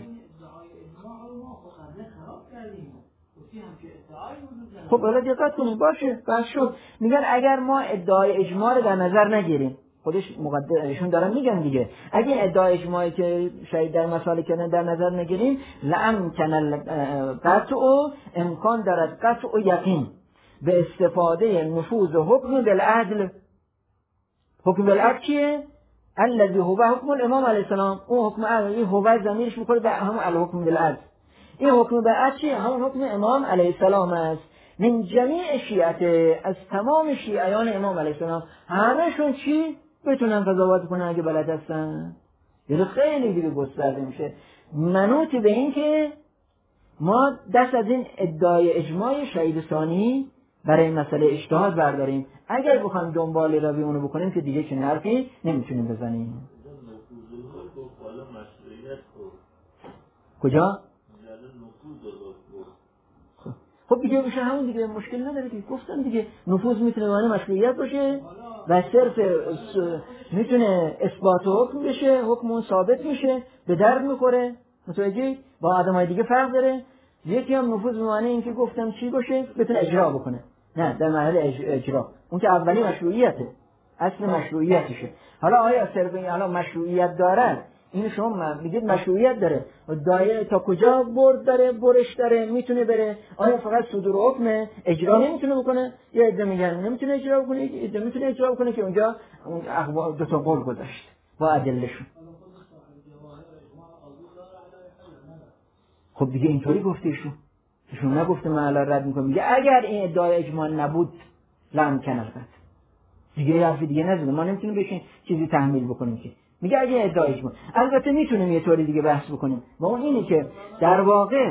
Speaker 1: خب حالا دقت کنید باشه بس شد. میگن اگر ما ادعای اجماع رو در نظر نگیریم، خودش مقدمشون دارن میگن دیگه، اگه ادعای اجماعی که شاید در مسائل کردن در نظر نگیریم لامکن القطع امکان دارد قطع و یقین به استفاده نفوذ حکم بالعدل. حکم بالعدل چیه؟ الذی هو حکم الامام علیه السلام. اون حکم عدل این هو ضمیرش میخوره به همون الحکم بالعدل. این حکم بالعدل چیه؟ همون حکم امام علیه السلام است. من جمیع شیعت، از تمام شیعیان امام علیه السلام همهشون چی؟ بتونن قضاوت کنن اگه بلد هستن. یه خیلی دیگه گسترده میشه منوط به این که ما دست از این ادعای اجماع شهید ثانی برای مسئله اجتهاد برداریم. اگر بخوایم دنبال روی اونو بکنیم که دیگه چنین حرفی نمیتونیم بزنیم. کجا؟ خب دیگه بشه همون دیگه، مشکل نداره دیگه. گفتم دیگه نفوذ میتونه معنی مشروعیت باشه و صرف میتونه اثبات حکم بشه، حکم اون ثابت میشه، به درد میخوره. متوجه؟ با آدمای دیگه فرق داره. یکی هم نفوذ معنی این که گفتم چی باشه بتونه اجرا بکنه، نه در مرحله اجرا، اون که اولی مشروعیته، اصل مشروعیتشه. حالا آیا صرف این حالا مشروعیت داره؟ این شما میگید مشروعیت داره، دایره تا کجا برد داره، برش داره، میتونه بره؟ آیا فقط صدور حکم اجرا نمیتونه بکنه؟ یه عده میگن نمیتونه اجرا بکنه، یه عده میتونه اجرا بکنه که اونجا اون اخبار دو تا قول گذاشت با ادلهشون. خب دیگه اینطوری گفته ایشون، ایشون نگفته من الان رد میکنم، میگه اگر این ادعای اجماع نبود لم کنه دیگه یه حرف دیگه نزده، ما نمیتونیم بهش چیزی تحمیل بکنیم که میگه اگه ادعای اجماع. البته میتونیم یه طوری دیگه بحث بکنیم و اون اینه که در واقع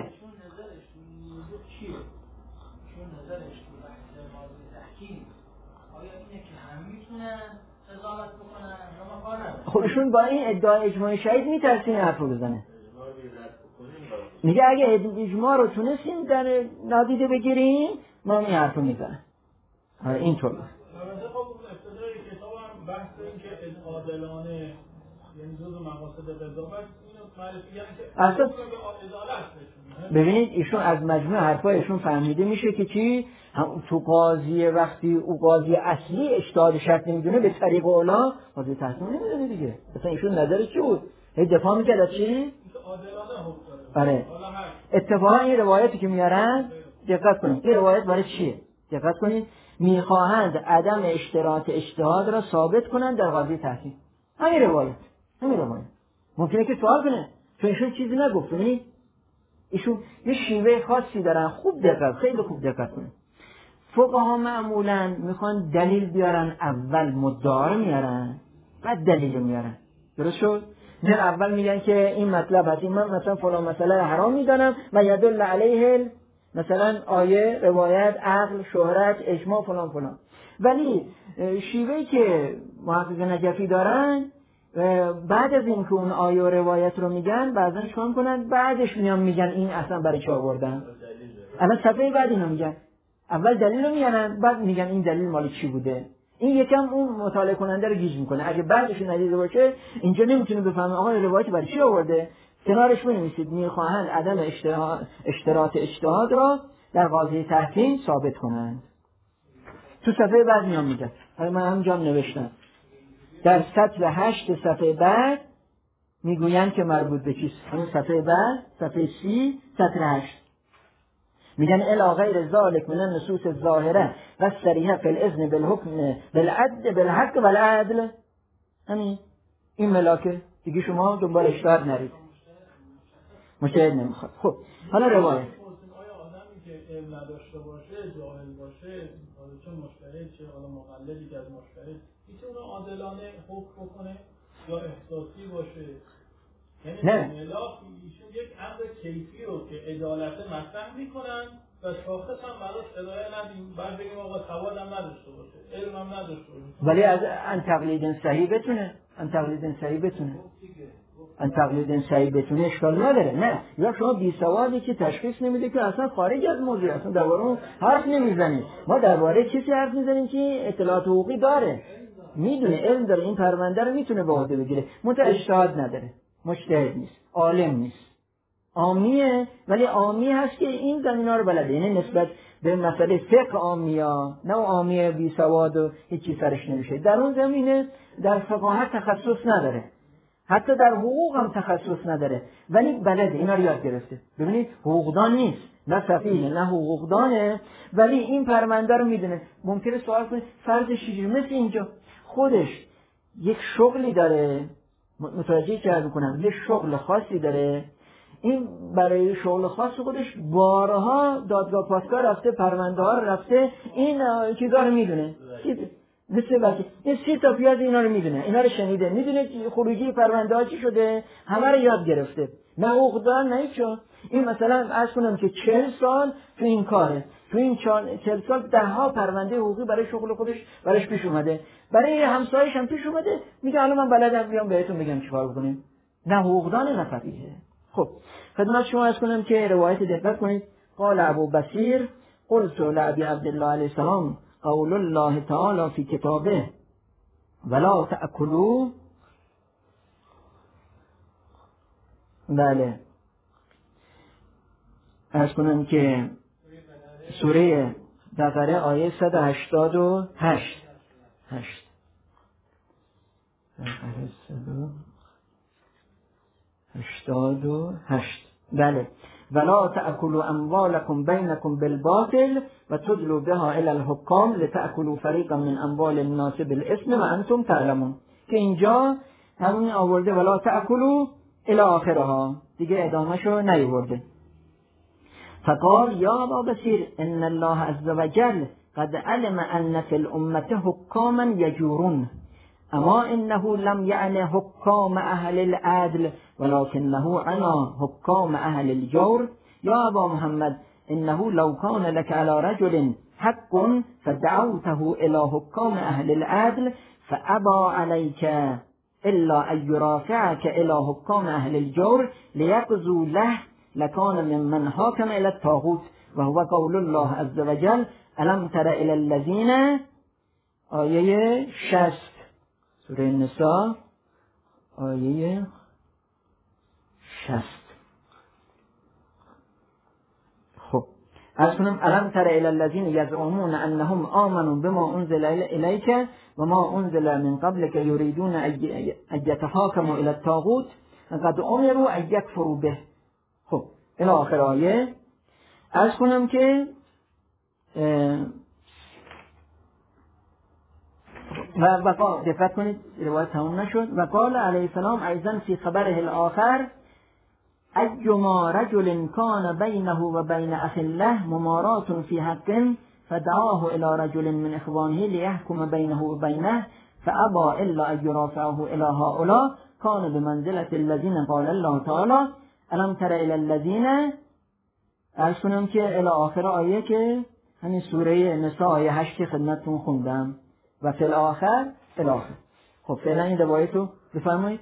Speaker 1: خودشون با این ادعای اجماع شهید میترسین حرف رو بزنه. میگه اگه اجماع رو تونستیم در نادیده بگیریم ما این حرف رو میزنه. آره اینطور
Speaker 2: البته خب ابتدای کتاب هم بحث این که عادلانه یعنی جزء مقاصد قضاوت اینو معرفی که
Speaker 1: اصلا
Speaker 2: به عدالت بشون.
Speaker 1: ببینید ایشون از مجموع حرفای ایشون فهمیده میشه که چی؟ هم تو قاضی وقتی او قاضی اصلی اجتهاد شرط نمیدونه به طریق اولا قاضی تحکیم نمیدونه دیگه. مثلا ایشون نظر چی بود؟ هی دفاع میکرد از چی؟
Speaker 2: عادلانه حکم
Speaker 1: آره اتفاقا این روایتی که میارن دقت کنید، این روایت برای چیه؟ دقت کنید، میخواهند عدم اشتراط اجتهاد را ثابت کنند در قضیه تحکیم. همین روایت، همین روایت. ممکنه که سوال کنه چون ایشون چیزی نگفت، ببینید ایشون یه شیوه خاصی دارن. خوب دقت، خیلی خوب دقت کنید. فقها معمولا میخوان دلیل بیارن، اول مدعا رو میارن بعد دلیل میارن. درست شد؟ نه اول میگن که این مطلب هست، این من مثلا فلان مسئله حرام میدانم و یدل علیه مثلا آیه، روایت، عقل، شهرت، اجماع فلان فلان. ولی شیوهی که محقق نجفی دارن بعد از اینکه اون آیه و روایت رو میگن بعضا شما کنن بعدش میان میگن این اصلا برای چه آوردن. الان صفحه بعد اینو میگن، اول دلیل رو میارن بعد میگن این دلیل مال چی بوده. این یکم اون مطالعه کننده رو گیج میکنه. اگه بعدش ندیده باشه اینجا نمیتونه بفهمه آقا روایت برای چی آورده. کنارش بنویسید میخواهند عدم اشتراط اجتهاد را در قاضی تحکیم ثابت کنند. تو صفحه بعد میان میگن، من همینجا نوشتم در سطر هشت صفحه بعد میگویند که مربوط به چیست. همون صفحه بعد صفحه سی سطر هشت میگن الی غیر ذالک من النصوص الظاهره و الصریحه فی الاذن بالحکم بالعدل بالحق والعدل. همین این ملاکه دیگه، شما دنبال اشتهاد نرید، مجتهد نمیخواد. خب حالا روایت
Speaker 2: آیا آدمی که علم نداشته باشه، جاهل باشه، حالا چه مجتهد چه حالا مقلدی که از مجتهد میتونه عادلانه حکم بکنه یا احساسی باشه؟ یعنی
Speaker 1: نه.
Speaker 2: ملاک ایشون یک امر کیفی رو که عدالت مطرح میکنن و شاخص هم براش ارائه ندیم، بعد بگیم آقا سواد هم نداشته باشه، علم هم نداشته باشه،
Speaker 1: ولی از ان تقلید صحیح بتونه، ان تقلید صحیح بتونه ان تقلید صحیح بتونه اشکال نداره. نه یا شما بی سوادی که تشخیص نمیده که اصلا خارج از موضوع، اصلا درباره اون حرف نمیزنیم. ما درباره چیزی حرف میزنیم که اطلاعات حقوقی داره، میدونه، علم داره، این پرونده رو میتونه به عهده بگیره، منتها اجتهاد نداره، مجتهد نیست، عالم نیست، عامیه. ولی عامی هست که این زمینا رو بلده، یعنی نسبت به مسئله فقه عامیا، نه عامی بی سواد و هیچی سرش نمیشه. در اون زمینه در فقاهت تخصص نداره، حتی در حقوق هم تخصص نداره، ولی بلده، اینا رو یاد گرفته. ببینید حقوقدان نیست، نه فقیه نه حقوقدانه، ولی این پرونده رو میدونه. ممکنه سوال کنه فرض چجوری؟ مثل اینجا خودش یک شغلی داره، متوجه کرد میکنم یک شغل خاصی داره، این برای شغل خاص خودش بارها دادگاه پاسگاه رفته، پرونده ها رو رفته، این چیزا رو میدونه، مثل وقتی این سی تا پیاز اینا رو میدونه، اینا رو شنیده، میدونه خروجی پرونده ها چی شده، همه رو یاد گرفته. نه حقوقدان نه هیچو. این مثلا عرض کنم که چهل سال تو این کاره، تو این چهل سال ده ها پرونده حقوقی برای شغل خودش براش پیش اومده، برای همسایش هم پیش اومده، میگه الان من بلدم بیام بهتون بگم چیکار بکنیم. نه حقوقدان نه فقیه. خب خدمت شما عرض کنم که روایت دقت کنید. قال ابو بصیر قلت لابی عبدالله علیه السلام قول الله تعالی فی کتابه ولا تأکلوا. بله عرض کنم که سوره بقره آیه صد و هشتاد و هشت هشت بقره صد و هشتاد و هشت. بله ولا تأكلوا اموالكم بينكم بالباطل وتدلوا بها الى الحكام لتأكلوا فريقا من اموال الناس بالاثم وانتم تعلمون. که اینجا همون آورده ولا تأكلوا الى آخرها، دیگه ادامهشو نیورده. فقال یا ابا بصیر ان الله عز وجل قد علم ان في الامه حكاما يجورون اما انه لم يعني حكام اهل العدل ولكنه عنا حكام اهل الجور. يا ابا محمد انه لو كان لك على رجل حق فدعوته الى حكام اهل العدل فابى عليك الا ان يرافعك الى حكام اهل الجور ليقضوا له لكان ممن حاكم الى الطاغوت وهو قول الله عز وجل الم تر الى الذين آیه شصت سوره نساء آیه شصت. خب از کنم الم تر الی الذین یزعمون انهم آمنوا بما انزل الیک و ما انزل من قبلک یریدون ان یتحاکموا الی الطاغوت قد امروا ان یکفروا به. خب الی آخر آیه. عرض کنم که و وقال دقت کنید روایت تمام نشد. و قال علیه السلام ایضا فی خبره الاخر ایما رجل کان بینه و بین اخی الله ممارات فی حق فدعاه الی رجل من اخوانه لیحکم بینه و بینه فابا الا ان یرافعه الی هؤلاء کان بمنزلة الذین قال الله تعالی الم تر الی الذین. عرض کنم که الی آخر آیه که همین سوره نساء آیه هشت که خدمتتون خوندم و فی الاخر الی آخر. خب فعلا این روایت رو بفرمایید.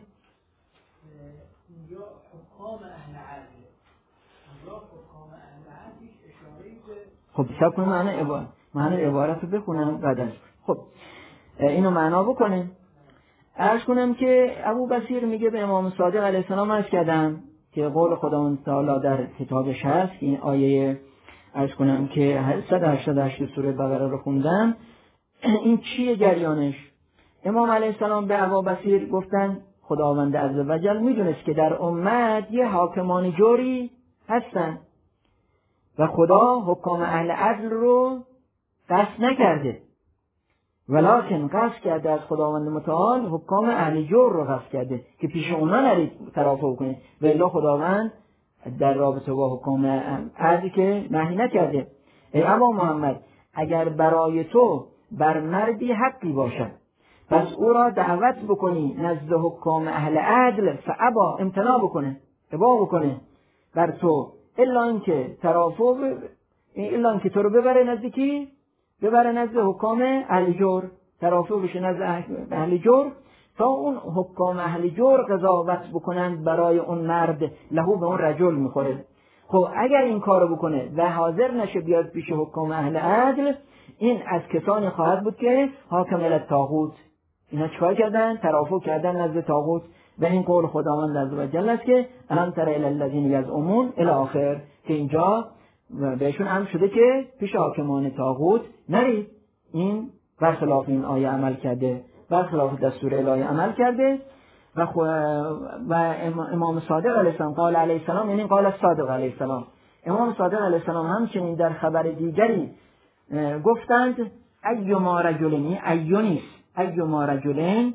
Speaker 3: اینجا حکام اهل عدل، اینجا حکام اهل عدل اشاره به
Speaker 1: خب حساب کنیم معنی عبارت معنی عبارت رو بخونم بعدش. خب اینو معنا بکنیم. عرض کنم که ابو بصیر میگه به امام صادق علیه السلام عرض کردم که قول خداوند تعالی در کتابش هست، این آیه عرض کنم که صد و هشتاد و هشت سوره بقره رو خوندم. این چیه جریانش؟ امام علیه السلام به ابو بصیر گفتن خداوند عزوجل میدونست که در امت یه حاکمان جوری هستن و خدا حکام اهل عدل رو قصد نکرده، ولکن قصد کرده از خداوند متعال حکام اهل جور رو قصد کرده که پیش اونا نرید ترافع کنید. و الا خداوند در رابطه با حکام عدل که نهی نکرده. ای ابا محمد اگر برای تو بر مردی حقی باشد پس او را دعوت بکنی نزد حکام اهل عدل فابا امتناع بکنه ابا بکنه بر تو الا اینکه ترافع ب... الا اینکه تو رو ببره نزد کی؟ ببره نزد حکام اهل جور، ترافع بشه نزد اهل جور تا اون حکام اهل جور قضاوت بکنند برای اون مرد لهو به اون رجل میخوره. خب اگر این کارو بکنه و حاضر نشه بیاد پیش حکام اهل عدل، این از کسانی خواهد بود که حاکم الطاغوت. اینا چیکار کردن؟ ترافع کردن نزد طاغوت. و این قول خداوند عزوجل است که الم تر الی الذین یزعمون الی آخر، که اینجا بهشون امر شده که پیش حاکمان طاغوت نرید. این برخلاف این آیه عمل کرده، برخلاف دستور الهی عمل کرده. و خو... و امام صادق علیه السلام قال علیه السلام، یعنی قال صادق علیه السلام، امام صادق علیه السلام همچنین در خبر دیگری گفتند ایما رجلین، ایونیست ایما رجلین،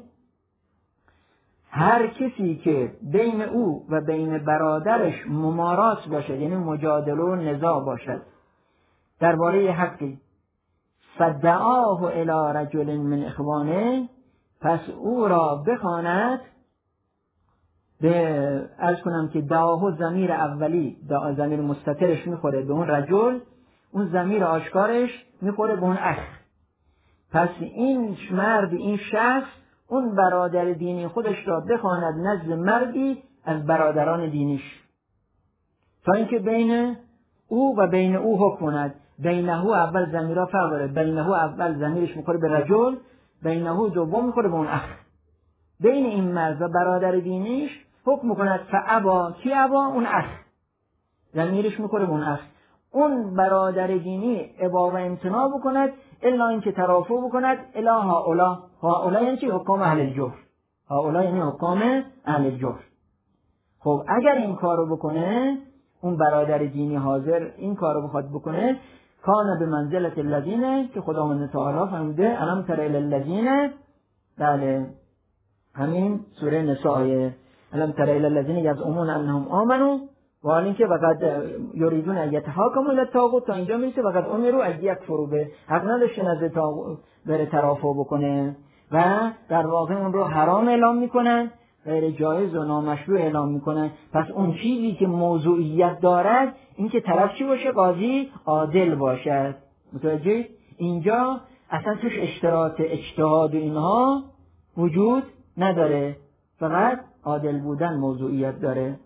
Speaker 1: هر کسی که بین او و بین برادرش ممارات باشد، یعنی مجادله و نزاع باشد درباره حقی، فدعاه الی رجل من اخوانه، پس او را بخواند، به عرض کنم که دعاه ضمیر اولی دعا ضمیر مستترش میخوره به اون رجل، اون ضمیر آشکارش میخوره به اون اخ. پس این مرد، این شخص اون برادر دینی خودش را بخواند نزد مردی از برادران دینیش تا اینکه بین او و بین او حکم کند. بینه اول ضمیرها فرق داره، بینه اول ضمیرش میخوره به رجل، بینه دوم میخوره به اون اخ. بین این مرد و برادر دینیش حکم کند فابا، کی ابا؟ اون اخ، ضمیرش میخوره به اون اخ. اون برادر دینی ابا و امتناع بکند الا اینکه ترافع بکند الی هؤلاء. هؤلاء یعنی چی؟ حکام اهل الجور. هؤلاء یعنی حکام اهل الجور. خب اگر این کارو بکنه، اون برادر دینی حاضر این کارو بخواد بکنه، کان به منزلت الذین، که خداوند تعالی فرموده الم تر الی الذین، بله همین سوره نساء، الم تر الی الذین یزعمون انهم آمنوا و حال اینکه وقد یریدون ان یتحاکموا الی الطاغوت، تا اینجا میرسه وقد امروا ان یکفروا به، حق نداشته نزد طاغوت بره ترافع بکنه و در واقع اون رو حرام اعلام میکنن، غیر جایز و نامشروع اعلام میکنن. پس اون چیزی که موضوعیت دارد این که طرف چی باشه؟ قاضی عادل باشد. متوجه؟ اینجا اصلا توش اشتراط اجتهاد و اینها وجود نداره، فقط عادل بودن موضوعیت داره.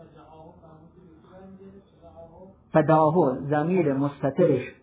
Speaker 1: فداهو ضمیر مستترش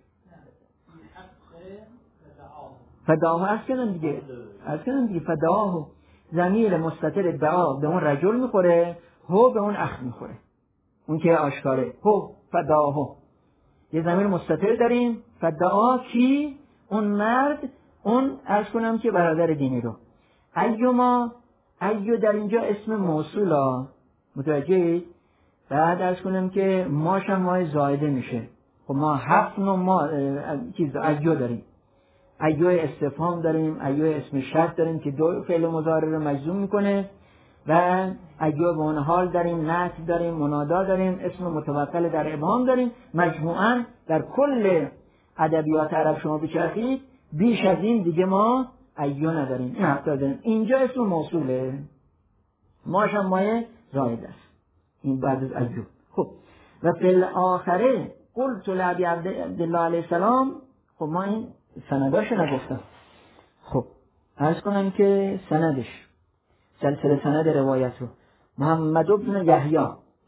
Speaker 1: فداهو از کنم دیگه از کنم دیگه فداهو ضمیر مستتر دعا به اون رجل میخوره، هو به اون اخ میخوره، اون که آشکاره. هو فداهو یه ضمیر مستتر داریم، فدعا کی؟ اون مرد، اون عرض کنم که برادر دینی رو. ایوما، ایو در اینجا اسم موصولا، متوجهید؟ بعد از کنم که ماش هم ماه زایده میشه. خب ما هفت نوع ما چیز ایو داریم. ایو استفهام داریم، ایو اسم شرط داریم که دو فعل مضارع رو مجزوم میکنه و ایو به اون حال داریم، نعت داریم، منادا داریم، اسم متوکل در ابهام داریم. مجموعاً در کل ادبیات عرب شما بچرخید بیش از این دیگه ما ایو نداریم. این هفت داریم. اینجا اسم موصوله، ماش هم ماه زایده است، این بعد از ایو. خب و فی الاخره قلت لعبی عبدالله علیه السلام. خب ما این سنداشو نگفتم. خب عرض کنم که سندش سلسله سند روایت رو محمد بن یحیی،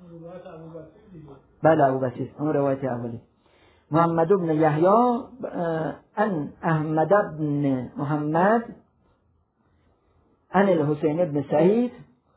Speaker 1: بله ابوبکر، اون روایت اولی. محمد بن یحیی ان احمد بن محمد ان الحسین بن سعید.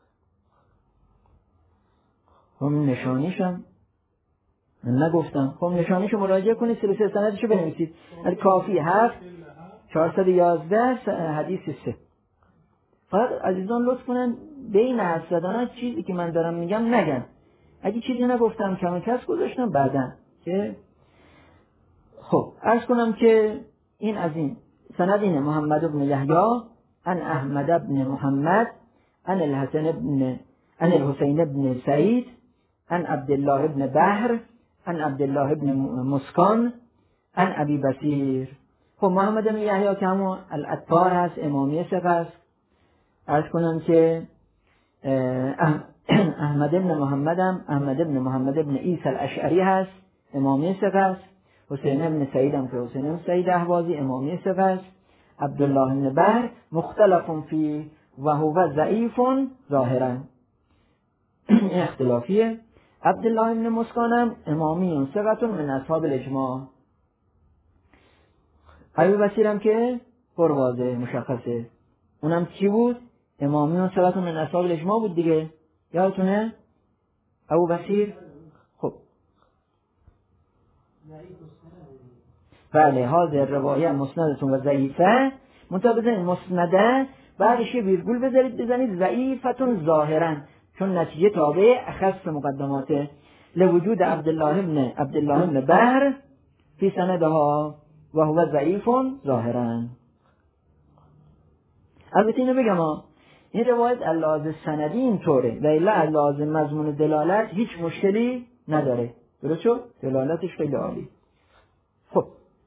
Speaker 1: هم نشانیشم نگفتم. خب نشانیشو مراجعه کنید، سلسله سندشو بنویسید. کافی هفت چهارصد و یازده حدیث سه. فقط عزیزان لطف کنن بین حرف زدن چیزی که من دارم میگم نگن. اگه چیزی نگفتم کم کس گذاشتم بعدن که خب عرض کنم که این از این سند اینه: محمد بن یحیی ان احمد بن محمد ان الحسن بن ان الحسین بن سعید ان عبدالله بن بحر ان عبدالله بن مسکان ان ابی بصیر. خب محمد بن یحیی که همون العطار هست، امامی ثقه است. عرض کنم که احمد بن محمد هم احمد بن محمد بن عیسی الاشعری هست، امامی ثقه است. حسین بن سعید هم که حسین بن سعید اهوازی، امامی ثقه است. عبدالله بن بحر مختلف فی و هو ضعیف ظاهرا، اختلافیه. عبدالله بن مسکان هم امامی ثقه من اصحاب الاجماع. ابی بصیر هم که پروازه مشخصه، اونم کی بود؟ امامی و ثقه من اصحاب الاجماع بود دیگه، یادتونه؟ ابو بصیر. خب بله، حاضر روایه مسندتون و ضعیفه. منتها بزنید مسنده بعدش یه ویرگول بذارید، بزنید ضعیفتون ظاهرا، چون نتیجه تابع اخص مقدماته. لوجود عبدالله ابن عبدالله ابن بحر فی سندها و هو ضعیف ظاهرا. البته اینو بگم ها، این روایت علاوه سندی اینطوره و الا علاوه مضمون دلالت هیچ مشکلی نداره. درست شد؟ دلالتش خیلی عالی. خب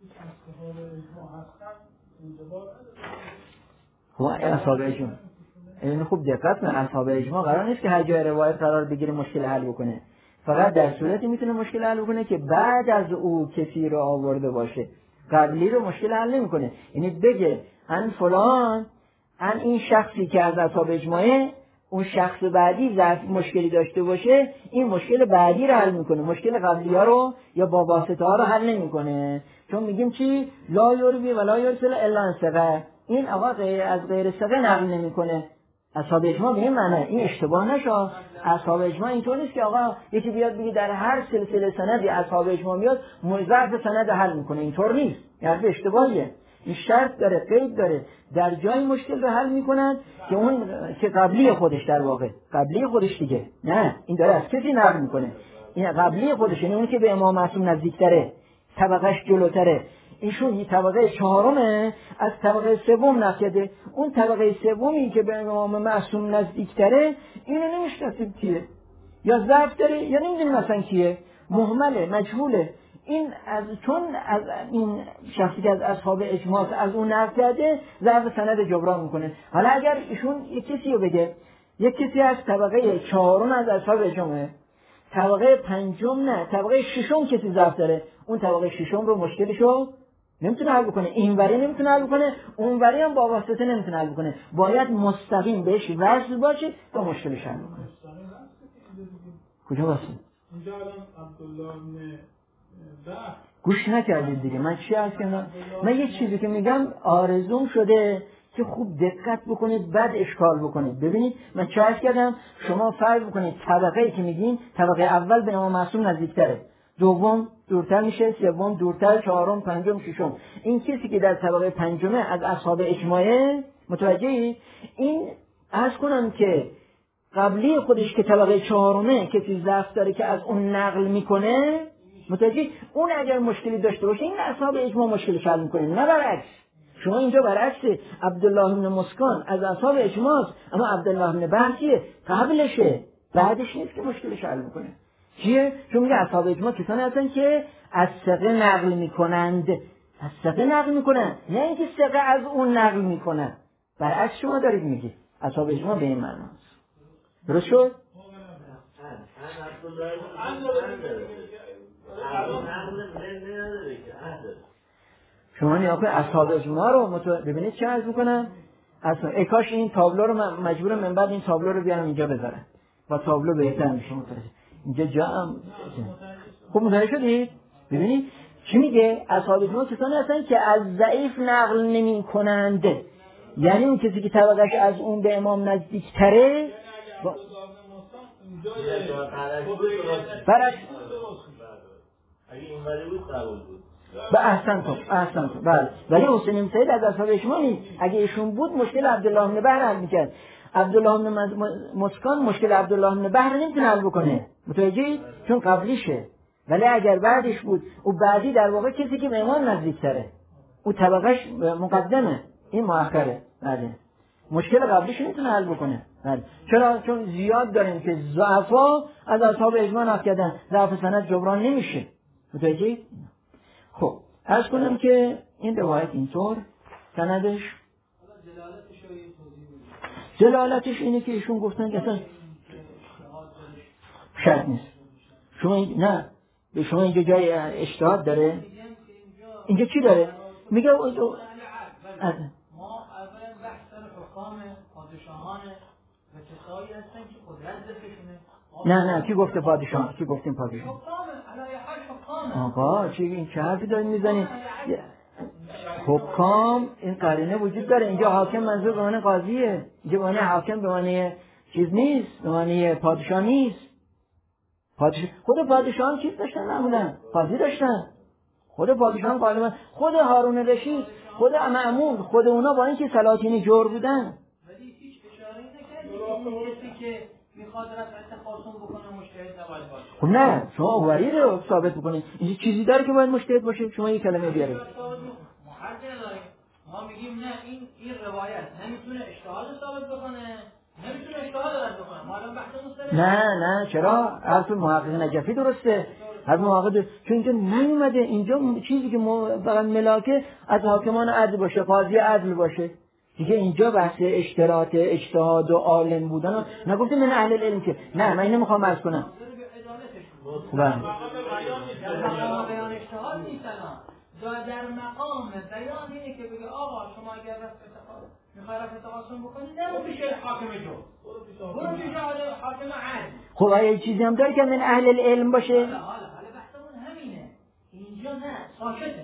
Speaker 1: خب اصحاب اجماع، این خوب دقت کن، اصحاب اجماع قرار نیست که هر جای روایت قرار بگیره مشکل حل بکنه. فقط در صورتی میتونه مشکل حل بکنه که بعد از او کسی رو آورده باشه، قبلی رو مشکل حل نمیکنه. یعنی بگه ان فلان، ان این شخصی که از اصحاب اجماعه، اون شخص بعدی ضعف مشکلی داشته باشه، این مشکل بعدی رو حل میکنه، مشکل قبلی ها رو یا با واسطه ها رو حل نمیکنه. چون میگیم چی؟ لا یروی ولا یرسل الا ثقه. این آقا غیر از غیر ثقه نقل نمیکنه. اصحاب اجماع به این معنی، این اشتباه نشه. اصحاب اجماع اینطور نیست که آقا یکی بیاد بگه در هر سلسله سندی اصحاب اجماع میاد ضعف سند حل میکنه، اینطور نیست. یعنی اشتباهیه. این شرط داره، قید داره، در جای مشکل رو حل میکنن که اون که قبلی خودش، در واقع قبلی خودش دیگه، نه این داره از کسی نقل میکنه، این قبلی خودش، یعنی اون که به امام معصوم نزدیکتره، طبقهش جلوتره. ایشون یه طبقه چهارمه، از طبقه سوم نقده. اون طبقه سومی که به امام معصوم نزدیکتره اینو نمیشناسیم کیه، یا ضعف داره یا نمیدونیم مثلا کیه، مهمله، مجهوله. این از چون از این شخصی که از اصحاب اجماع از اون نقل کرده ضعف سند جبران میکنه. حالا اگر ایشون یک کسی رو بگه، یک کسی از طبقه چهارم از اصحاب اجماعه، طبقه پنجم نه، طبقه ششم کسی ضعف داره، اون طبقه ششم رو مشکلشو نمیتونه حل بکنه، این وری نمیتونه حل بکنه، اون وری هم با واسطه نمیتونه حل بکنه، باید مستقیم بهش وصل باشه تا مشکلش حل بکنه. کجا واسه؟
Speaker 2: اینجا الان عبدالله
Speaker 1: گوش نکردید دیگه من چی عرض کردم؟ من یه چیزی که میگم آرزوم شده که خوب دقت بکنید بعد اشکال بکنید. ببینید من چی عرض کردم؟ شما فرض بکنید طبقه‌ای که میگین طبقه اول به امام معصوم نزدیکتره، دوم دورتر میشه، سوم دورتر، چهارم، پنجم، ششم. این کسی که در طبقه پنجمه از اصحاب اجماعه، متوجهی؟ این عرض کنم که قبلی خودش که طبقه چهارمه کسی ضعف داره که از اون نقل میکنه، متوجه؟ اون اگر مشکلی داشته باشه این اصحاب اجماع مشکلش حل میکنه، نه برعکس. شما اینجا برعکسه، عبدالله بن مسکان از اصحاب اجماع، اما عبدالله بن بحر کیه؟ قبلشه، بعدش نیست که مشکلش حل میکنه. چیه؟ چون میگه اصحاب اجماع کسانی هستن که از ثقه نقل میکنند، از ثقه نقل میکنند، نه اینکه ثقه از اون نقل میکنند. برعکس شما دارید میگید اصحاب اجماع به این معناست. درست شد؟ شما نیا کنید اصحاب اجماع رو متو... ببینید چه عرض میکنم. اصلا ای کاش این تابلو رو من مجبورم من بعد این تابلو رو بیارم اینجا بذارم و تابلو بهتر میشه متوجه. اینجا جا هم خوب متوجه شدید؟ ببینید چی میگه؟ اصحاب اجماع کسانی هستن که از ضعیف نقل نمی کنند، یعنی اون کسی که طبقش از اون به امام نزدیکتره با... برعکس به احسن تو احسن تو بله. ولی حسین بن سعید از اصحاب اجماع نیست. اگه ایشون بود مشکل عبدالله بن بحر حل میکرد. عبدالله بن مسکان مشکل عبدالله بن بحر نمیتونه حل بکنه، متوجه؟ چون قبلیشه. ولی اگر بعدش بود او بعدی در واقع کسی که به امام نزدیکتره، او طبقش مقدمه، این مؤخره. بله مشکل قبلیش نمیتونه حل بکنه. بله چرا؟ چون زیاد داریم که ضعفا از اصحاب اجماع نقل کردن، ضعف سند جبران نمیشه، متوجه؟ خب عرض کنم که این روایت اینطور سندش جلالتش اینه که ایشون گفتن که اصلا شرط نیست. شما این... نه به شما اینجا جای اجتهاد داره؟ اینجا چی داره؟ میگه او... او... از...
Speaker 3: ما اولا بحث سر حکام پادشاهان و کسایی هستن که قدرت دستشونه.
Speaker 1: نه نه کی گفته پادشاه؟ کی گفتیم پادشاه؟
Speaker 3: حکام علیه حکام.
Speaker 1: آقا چی این چه حرفی دارین میزنین؟ حکام این قرینه وجود داره. اینجا حاکم منظور به معنی قاضیه، اینجا به معنی حاکم به معنی چیز نیست، به معنی پادشاه نیست. پادشاه خود پادشاهان چیز داشتن معمولا؟ قاضی داشتن. خود پادشاهان غالبا خود هارون رشید، خود مأمون، خود اونا با اینکه سلاطین جور بودن.
Speaker 3: ولی هیچ اشاره نکردید کسی که میخواد رفع تخاصم بکنه مجتهد نباید باشه.
Speaker 1: خب نه شما اوری رو ثابت بکنید. این چیزی داره که باید مجتهد باشه؟ شما یک کلمه بیارید.
Speaker 3: ما ما میگیم نه این این روایت نمیتونه اجتهاد ثابت بکنه، نمیتونه اجتهاد رد بکنه. ما الان بحثمون سر
Speaker 1: نه نه چرا؟ حرف محقق نجفی درسته. حرف محقق چون اینجا نیومده، اینجا چیزی که فقط ملاکه از حاکمان عدل باشه، قاضی عدل باشه. دیگه اینجا بحث اشتراط اجتهاد و عالم بودن نگفته من اهل العلم که نه من اینو میخوام عرض کنم.
Speaker 3: بله. در مقام بیان اجتهاد نیست الان. در مقام بیان اینه که بگه آقا شما اگر میخوای رفع تقاسم بکنید نرو پیش حاکم جو، برو پیش حاکم عدل.
Speaker 1: خب آیا چیزی هم داره که من اهل العلم باشه؟
Speaker 3: حالا حالا بحثمون همینه. اینجا نه ساکته.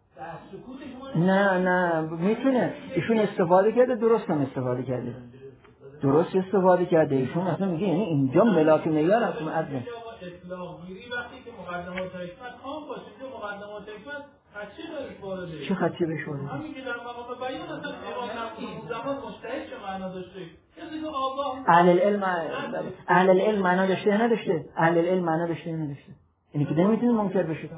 Speaker 1: نه نه میتونه ایشون استفاده کرده، درست هم استفاده کرده، درست استفاده کرده. ایشون اصلا میگه یعنی اینجا ملاک معیار است عدل.
Speaker 2: اطلاق گیری وقتی که مقدمات حکمت کام باشه، که مقدمات حکمت خدشه دارش وارده.
Speaker 1: چه خدشه بهش وارده؟
Speaker 2: همین که در مقام بیان اصلا امام زمان مجتهد چه معنا داشته؟ کسی که آگاه
Speaker 1: اهل العلم اهل العلم معنا داشته یا نداشته؟ اهل العلم معنا داشته یا نداشته؟ اینی که نمیتونه منکر بشه.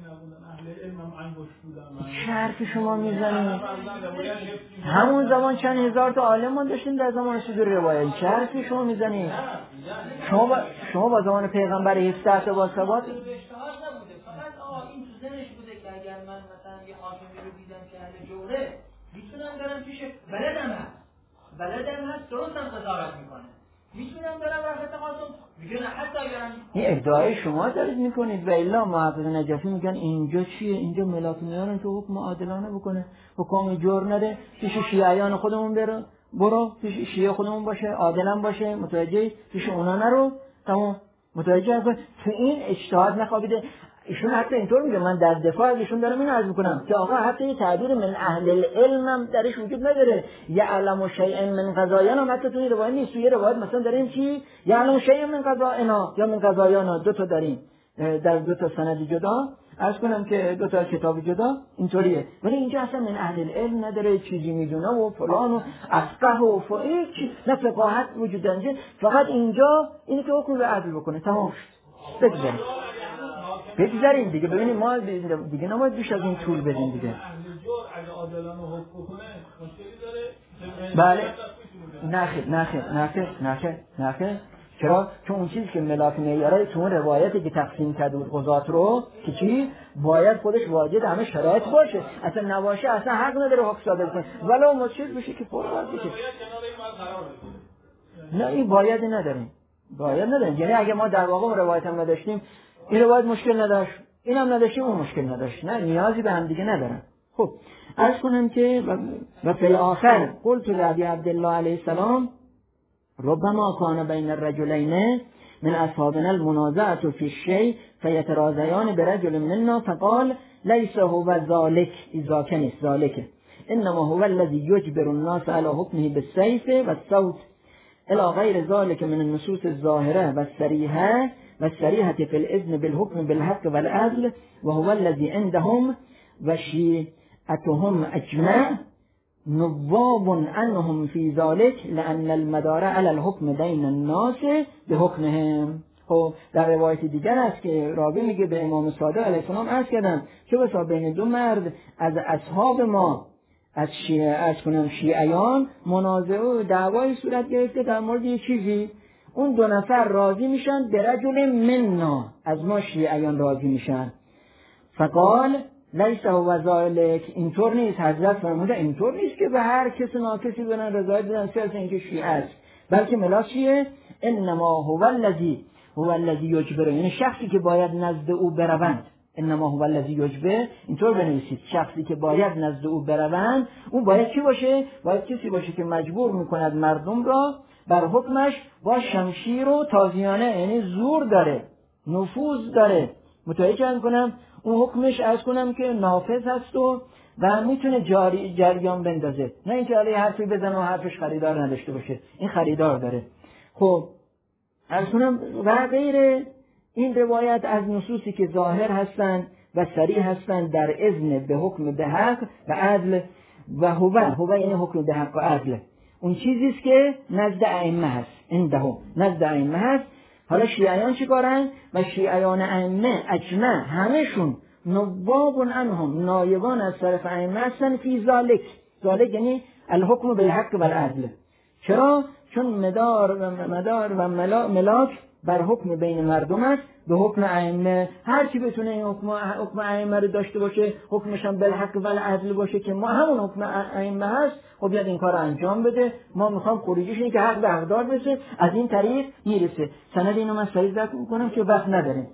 Speaker 1: چه حرفی شما میزنید؟ همون زمان چند هزار تا عالم ما داشتیم در زمان صدور روایت. چه حرفی شما میزنید؟ شما با شما با زمان پیغمبر هفده تا با ثبات
Speaker 3: اجتهاد نبوده، فقط آقا این تو ذهنش بوده که اگر من مثلا یه حاکمی رو دیدم که اهل جوره میتونم برم پیش بلدم هست بلدم هست درست هم قضاوت میکنه، میتونم برم رفع تقاسم میگه نه حتی اگرم.
Speaker 1: این ادعای شما دارید میکنید و الا محقق نجفی میگن اینجا چیه؟ اینجا ملاک میارن که حکم عادلانه بکنه، حکم جور نده، پیش شیعیان خودمون برو برو پیش شیعه خودمون باشه، عادلا باشه، متوجه پیش اونا نرو، تمام متوجه کن. تو این اجتهاد نخوابیده. ایشون حتی اینطور میگه، من در دفاع ازشون دارم اینو عرض میکنم که آقا حتی یه تعبیر من اهل العلم هم درش وجود نداره. یعلم شیئا من قضایانا، حتی تو این روایت نیست. تو یه روایت مثلا داریم چی؟ یعلم شیئا من قضایانا یا من قضایانا، دو تا داریم در دو تا سند جدا. عرض کنم که دو تا کتاب جدا اینطوریه، ولی اینجا اصلا من اهل العلم نداره، چیزی میدونه و فلان و افقه و فقه چیز، نه فقاهت وجود داره، فقط اینجا اینه که حکم به عدل بکنه، تمام شد. بگذاریم بگذاریم دیگه، ببینیم ما دیگه نباید بیش از این طول بدیم دیگه.
Speaker 2: اگه عادلانه حکم کنه مشکلی داره؟
Speaker 1: بله. نخیر نخیر نخیر نخیر نخیر چرا؟ چون اون چیزی که ملاک معیاره تو اون روایتی که تقسیم کرده بود قضات رو که چی؟ باید خودش واجد همه شرایط باشه، اصلا نباشه اصلا حق نداره حکم صادر کنه، ولو مشکل بشه که پر باید بشه. نه این باید نداریم، باید نداریم، یعنی اگه ما در واقع روایت هم نداشتیم این روایت مشکل نداشت، این هم نداشتیم اون مشکل نداشت، نه نیازی به هم دیگه ندارن. خب عرض کنم که و فی الاخر قلت لابی عبدالله علیه السلام ربما کان بین الرجلین من اصحابنا المنازعة في الشيء فيتراضيان برجل منا فقال ليس هو ذلك اذا كان ذلك انما هو الذي يجبر الناس على حكمه بالسيف والصوت الى غير ذلك من النصوص الظاهرة والصريحة والصريحة في الإذن بالحكم بالحق والعدل وهو الذي عندهم وشيعتهم أجمع نواب عنهم في ذلك لأن المدار على الحكم بين الناس بحكمهم. خب در روایت دیگر است که راوی میگه به امام صادق علیه السلام عرض کردم چه بسا بین دو مرد از اصحاب ما از شیعه از کنم شیعیان منازعه و دعوای صورت گرفته در مورد یه چیزی، اون دو نفر راضی میشن به رجل مننا، از ما شیعیان راضی میشن. فقال لیس هو ذلک، اینطور نیست، حضرت فرموده اینطور نیست که به هر کس ناکسی بدن رضایت بدن سیاست اینکه شیعه است، بلکه ملاک چیه؟ انما هو الذی هو الذی یجبر، یعنی شخصی که باید نزد او بروند، انما هو الذی یجبر اینطور بنویسید، شخصی که باید نزد او بروند اون باید چی باشه؟ باید کسی باشه که مجبور میکند مردم را بر حکمش با شمشیر و تازیانه، یعنی زور داره، نفوذ داره، متوجه کنم اون حکمش از کنم که نافذ هست و و میتونه جاری جریان بندازه، نه اینکه علی حرفی بزنه و حرفش خریدار نداشته باشه، این خریدار داره. خب از کنم و غیر این روایت از نصوصی که ظاهر هستند و صریح هستند در اذن به حکم به حق و عدل و هو هو یعنی حکم به حق و عدل، اون چیزیست که نزد ائمه هست، عنده نزد ائمه هست. حالا شیعیان چی کارن؟ و شیعیان ائمه اجمع همشون نواب عنهم، نایبان از طرف ائمه هستن فی ذالک، ذالک یعنی الحکم بالحق و العدل. چرا؟ چون مدار و مدار و ملاک بر حکم بین مردم است به حکم ائمه، هر چی بتونه این حکم حکم ائمه رو داشته باشه، حکمش هم بالحق و العدل باشه که ما همون حکم ائمه هست، خب بیاد این کار انجام بده، ما میخوام خروجیش اینه که حق به حقدار بشه، از این طریق میرسه. سند اینو من سریع ذکر میکنم که وقت نداریم.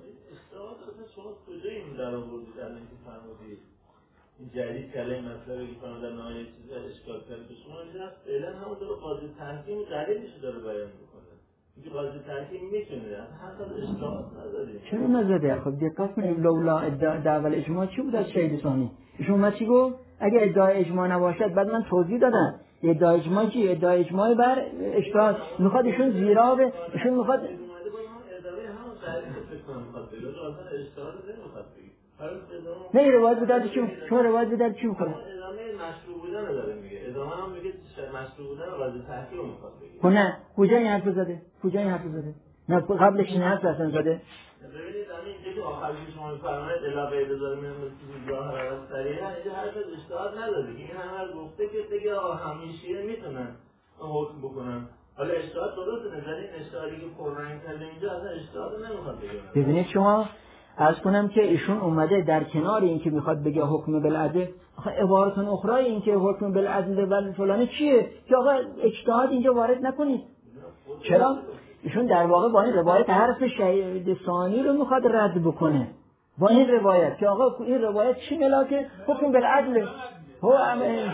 Speaker 4: این جدید کلمه مطلبی که فرمودن نهایت چیز اشکال کرد به شما اینجا فعلا همون داره قاضی تحکیم دلیلش داره بیان میکنه، اینکه قاضی تحکیم میتونه حتی اشکال نداره.
Speaker 1: چرا نزده؟ خب دقت کنید لولا دعوی اجماع چی بود از شهید ثانی؟ ایشون ما چی گفت؟ اگه ادعای اجماع نباشد بعد من توضیح دادم ادعای اجماع چی؟ ادعای اجماع بر اجتهاد، میخواد ایشون زیرا به ایشون میخواد
Speaker 4: ادعای همون تعریف فکر کنم میخواد بگه اصلا اجتهاد نمیخواد بگه.
Speaker 1: نه این روایت بدرد چی؟ شما روایت بدرد چی میکنه؟
Speaker 4: ادامه مشروع بودن رو داره میگه، ادامه هم میگه مشروع بودن رو قاضی تحکیم میخواد بگه.
Speaker 1: نه کجا این حرف زده؟ کجا این حرف زده؟ نه قبلش این حرف اصلا زده؟
Speaker 4: ببینید همین اینجا که آخر که شما میفرمایید الا به اجازه من چیزی ظاهر و صریحا، اینجا حرف از اجتهاد نداره که این همه گفته که دیگه همیشه میتونن حکم بکنن. حالا اجتهاد درسته، نظر این اجتهادی که پررنگ کرده اینجا اصلا اجتهاد نمیخواد بگه.
Speaker 1: ببینید شما عرض کنم که ایشون اومده در کنار این که میخواد بگه حکم بالعدل، آخه عبارت اخرى این که حکم بالعدل و فلان چیه که آقا اجتهاد اینجا وارد نکنید. چرا؟ ایشون در واقع با این روایت حرف شهید ثانی رو میخواد رد بکنه، با این روایت که آقا این روایت چی ملاکه؟ حکم بالعدل هو امه.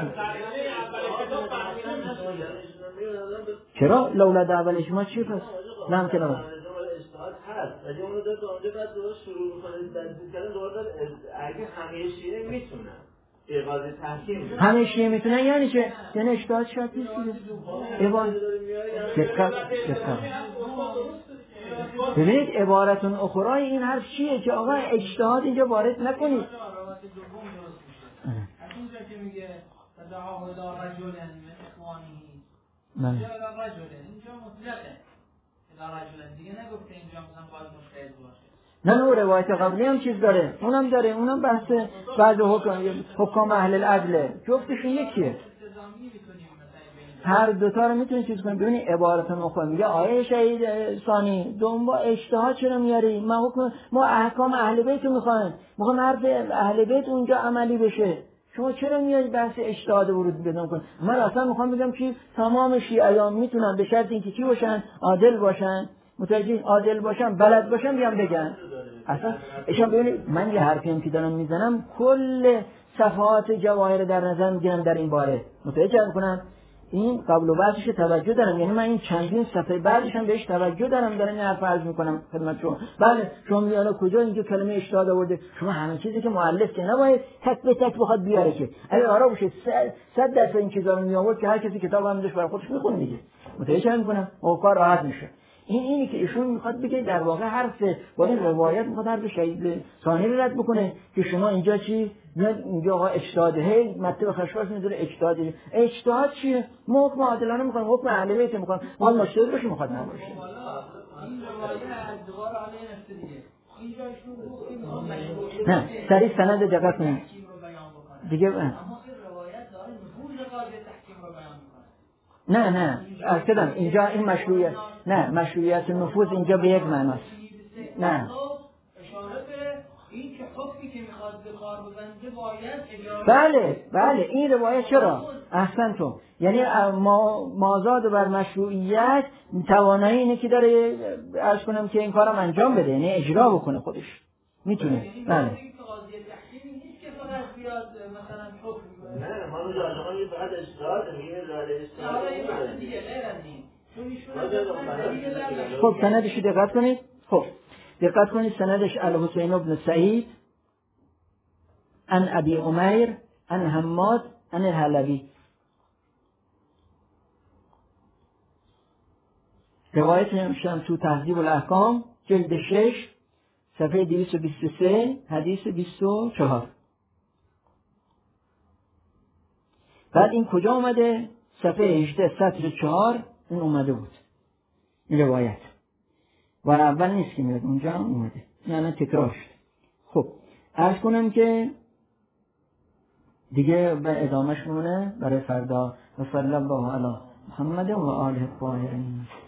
Speaker 1: چرا؟ لولا دعوی اجماع چی پس؟ نام که نام
Speaker 4: هست اگه اونو داد اونجا بعد درست شروع میکنه درست کردن دوباره داد اگه همه شیعه میتونن قاضی تحکیم
Speaker 1: همه شیعه میتونن یعنی چه؟ یعنی اجتهاد شرط نیست دیگه. ایوان دقت دقت ببینید عبارتون اخرای این حرف چیه که آقا اجتهاد اینجا وارد نکنید.
Speaker 3: روایت دوم درست میشه. از اونجا که میگه تدعاه الى رجل من اخوانه
Speaker 1: من
Speaker 3: یا الى رجل، اینجا مطلقه الى رجل، دیگه نگفته اینجا مثلا باید مجتهد باشه.
Speaker 1: نه نه روایت قبلی هم چیز داره، اونم داره، اونم بحث بعض حکم حکام اهل العدله، جفتشون یکیه. هر دوتا رو میتونی چیز کنی. ببینی عبارت مخواه میگه آیه شهید ثانی دنبال اجتهاد چرا میاری؟ ما حکم ما احکام اهل بیت رو میخوایم، میخوایم حرف اهل بیت اونجا عملی بشه، شما چرا میای بحث اجتهاد ورود بدون کن؟ من اصلا میخوام بگم که تمام شیعیان میتونن به شرط اینکه چی باشن؟ عادل باشن، متوجه عادل باشن، بلد باشن، بیان بگن. اصلا اشان ببینید من یه حرفی که دارم میزنم کل صفحات جواهر در نظر میگیرم در این باره، متوجه میکنم این قبل و بعدش توجه دارم، یعنی من این چندین صفحه بعدش هم بهش توجه دارم، دارم این حرف عرض میکنم خدمت شما. بله شما میگید کجا اینجا کلمه اجتهاد آورده؟ شما همه چیزی که مؤلف که نباید تک به تک بخواد بیاره که اگه آرا باشه صد درصد این چیزا رو می آورد که هر کسی کتاب هم داشت برای خودش میخونه دیگه، متوجه میکنم و کار راحت میشه. این اینی که ایشون میخواد بگه در واقع حرف با این روایت میخواد حرف شهید ثانی رو رد بکنه که شما اینجا چی میاد اینجا آقا اجتهاد هی مطلب خشواش میذاره اجتهاد. اجتهاد چیه؟ ما حکم عادلانه میخوایم، حکم اهل بیت میخوایم، ما مشتهد باشیم میخواد نباشه.
Speaker 3: این روایت از دوباره علی نفس دیگه اینجا ایشون گفت که میخوام مشروعیت
Speaker 1: نه سریع سند دقت کنید دیگه.
Speaker 3: اما این روایت داره نفوذ قاضی تحکیم رو بیان میکنه.
Speaker 1: نه نه اصلا اینجا این مشروعیت نه مشروعیت نفوذ اینجا به یک معناست. نه
Speaker 3: اشاره به این که حکمی که میخواد به کار بزنه باید اجازه.
Speaker 1: بله بله این روایت چرا احسنتم، یعنی ما مازاد بر مشروعیت توانایی اینه که داره عرض کنم که این کارم انجام بده، یعنی اجرا بکنه خودش میتونه. بله
Speaker 3: مثلا حکم
Speaker 4: نه ما رو جاجمان یه فقط اشتهاد میگه داره اشتهاد
Speaker 3: دیگه غیر از این.
Speaker 1: خب سندش دقت کنید. خب دقت کنید سندش الحسین بن سعید عن ابی عمیر عن حماد عن الحلبی. روایت نمیشم تو تهذیب الاحکام جلد شش صفحه دویست و بیست و سه حدیث بیست و چهار. بعد این کجا اومده؟ صفحه هجده سطر چهار این اومده بود این روایت و اول نیست که میاد اونجا هم اومده، نه نه تکرار شد. خب عرض کنم که دیگه به ادامهش مونه برای فردا. و صلی الله علی محمد و آله الطاهرین.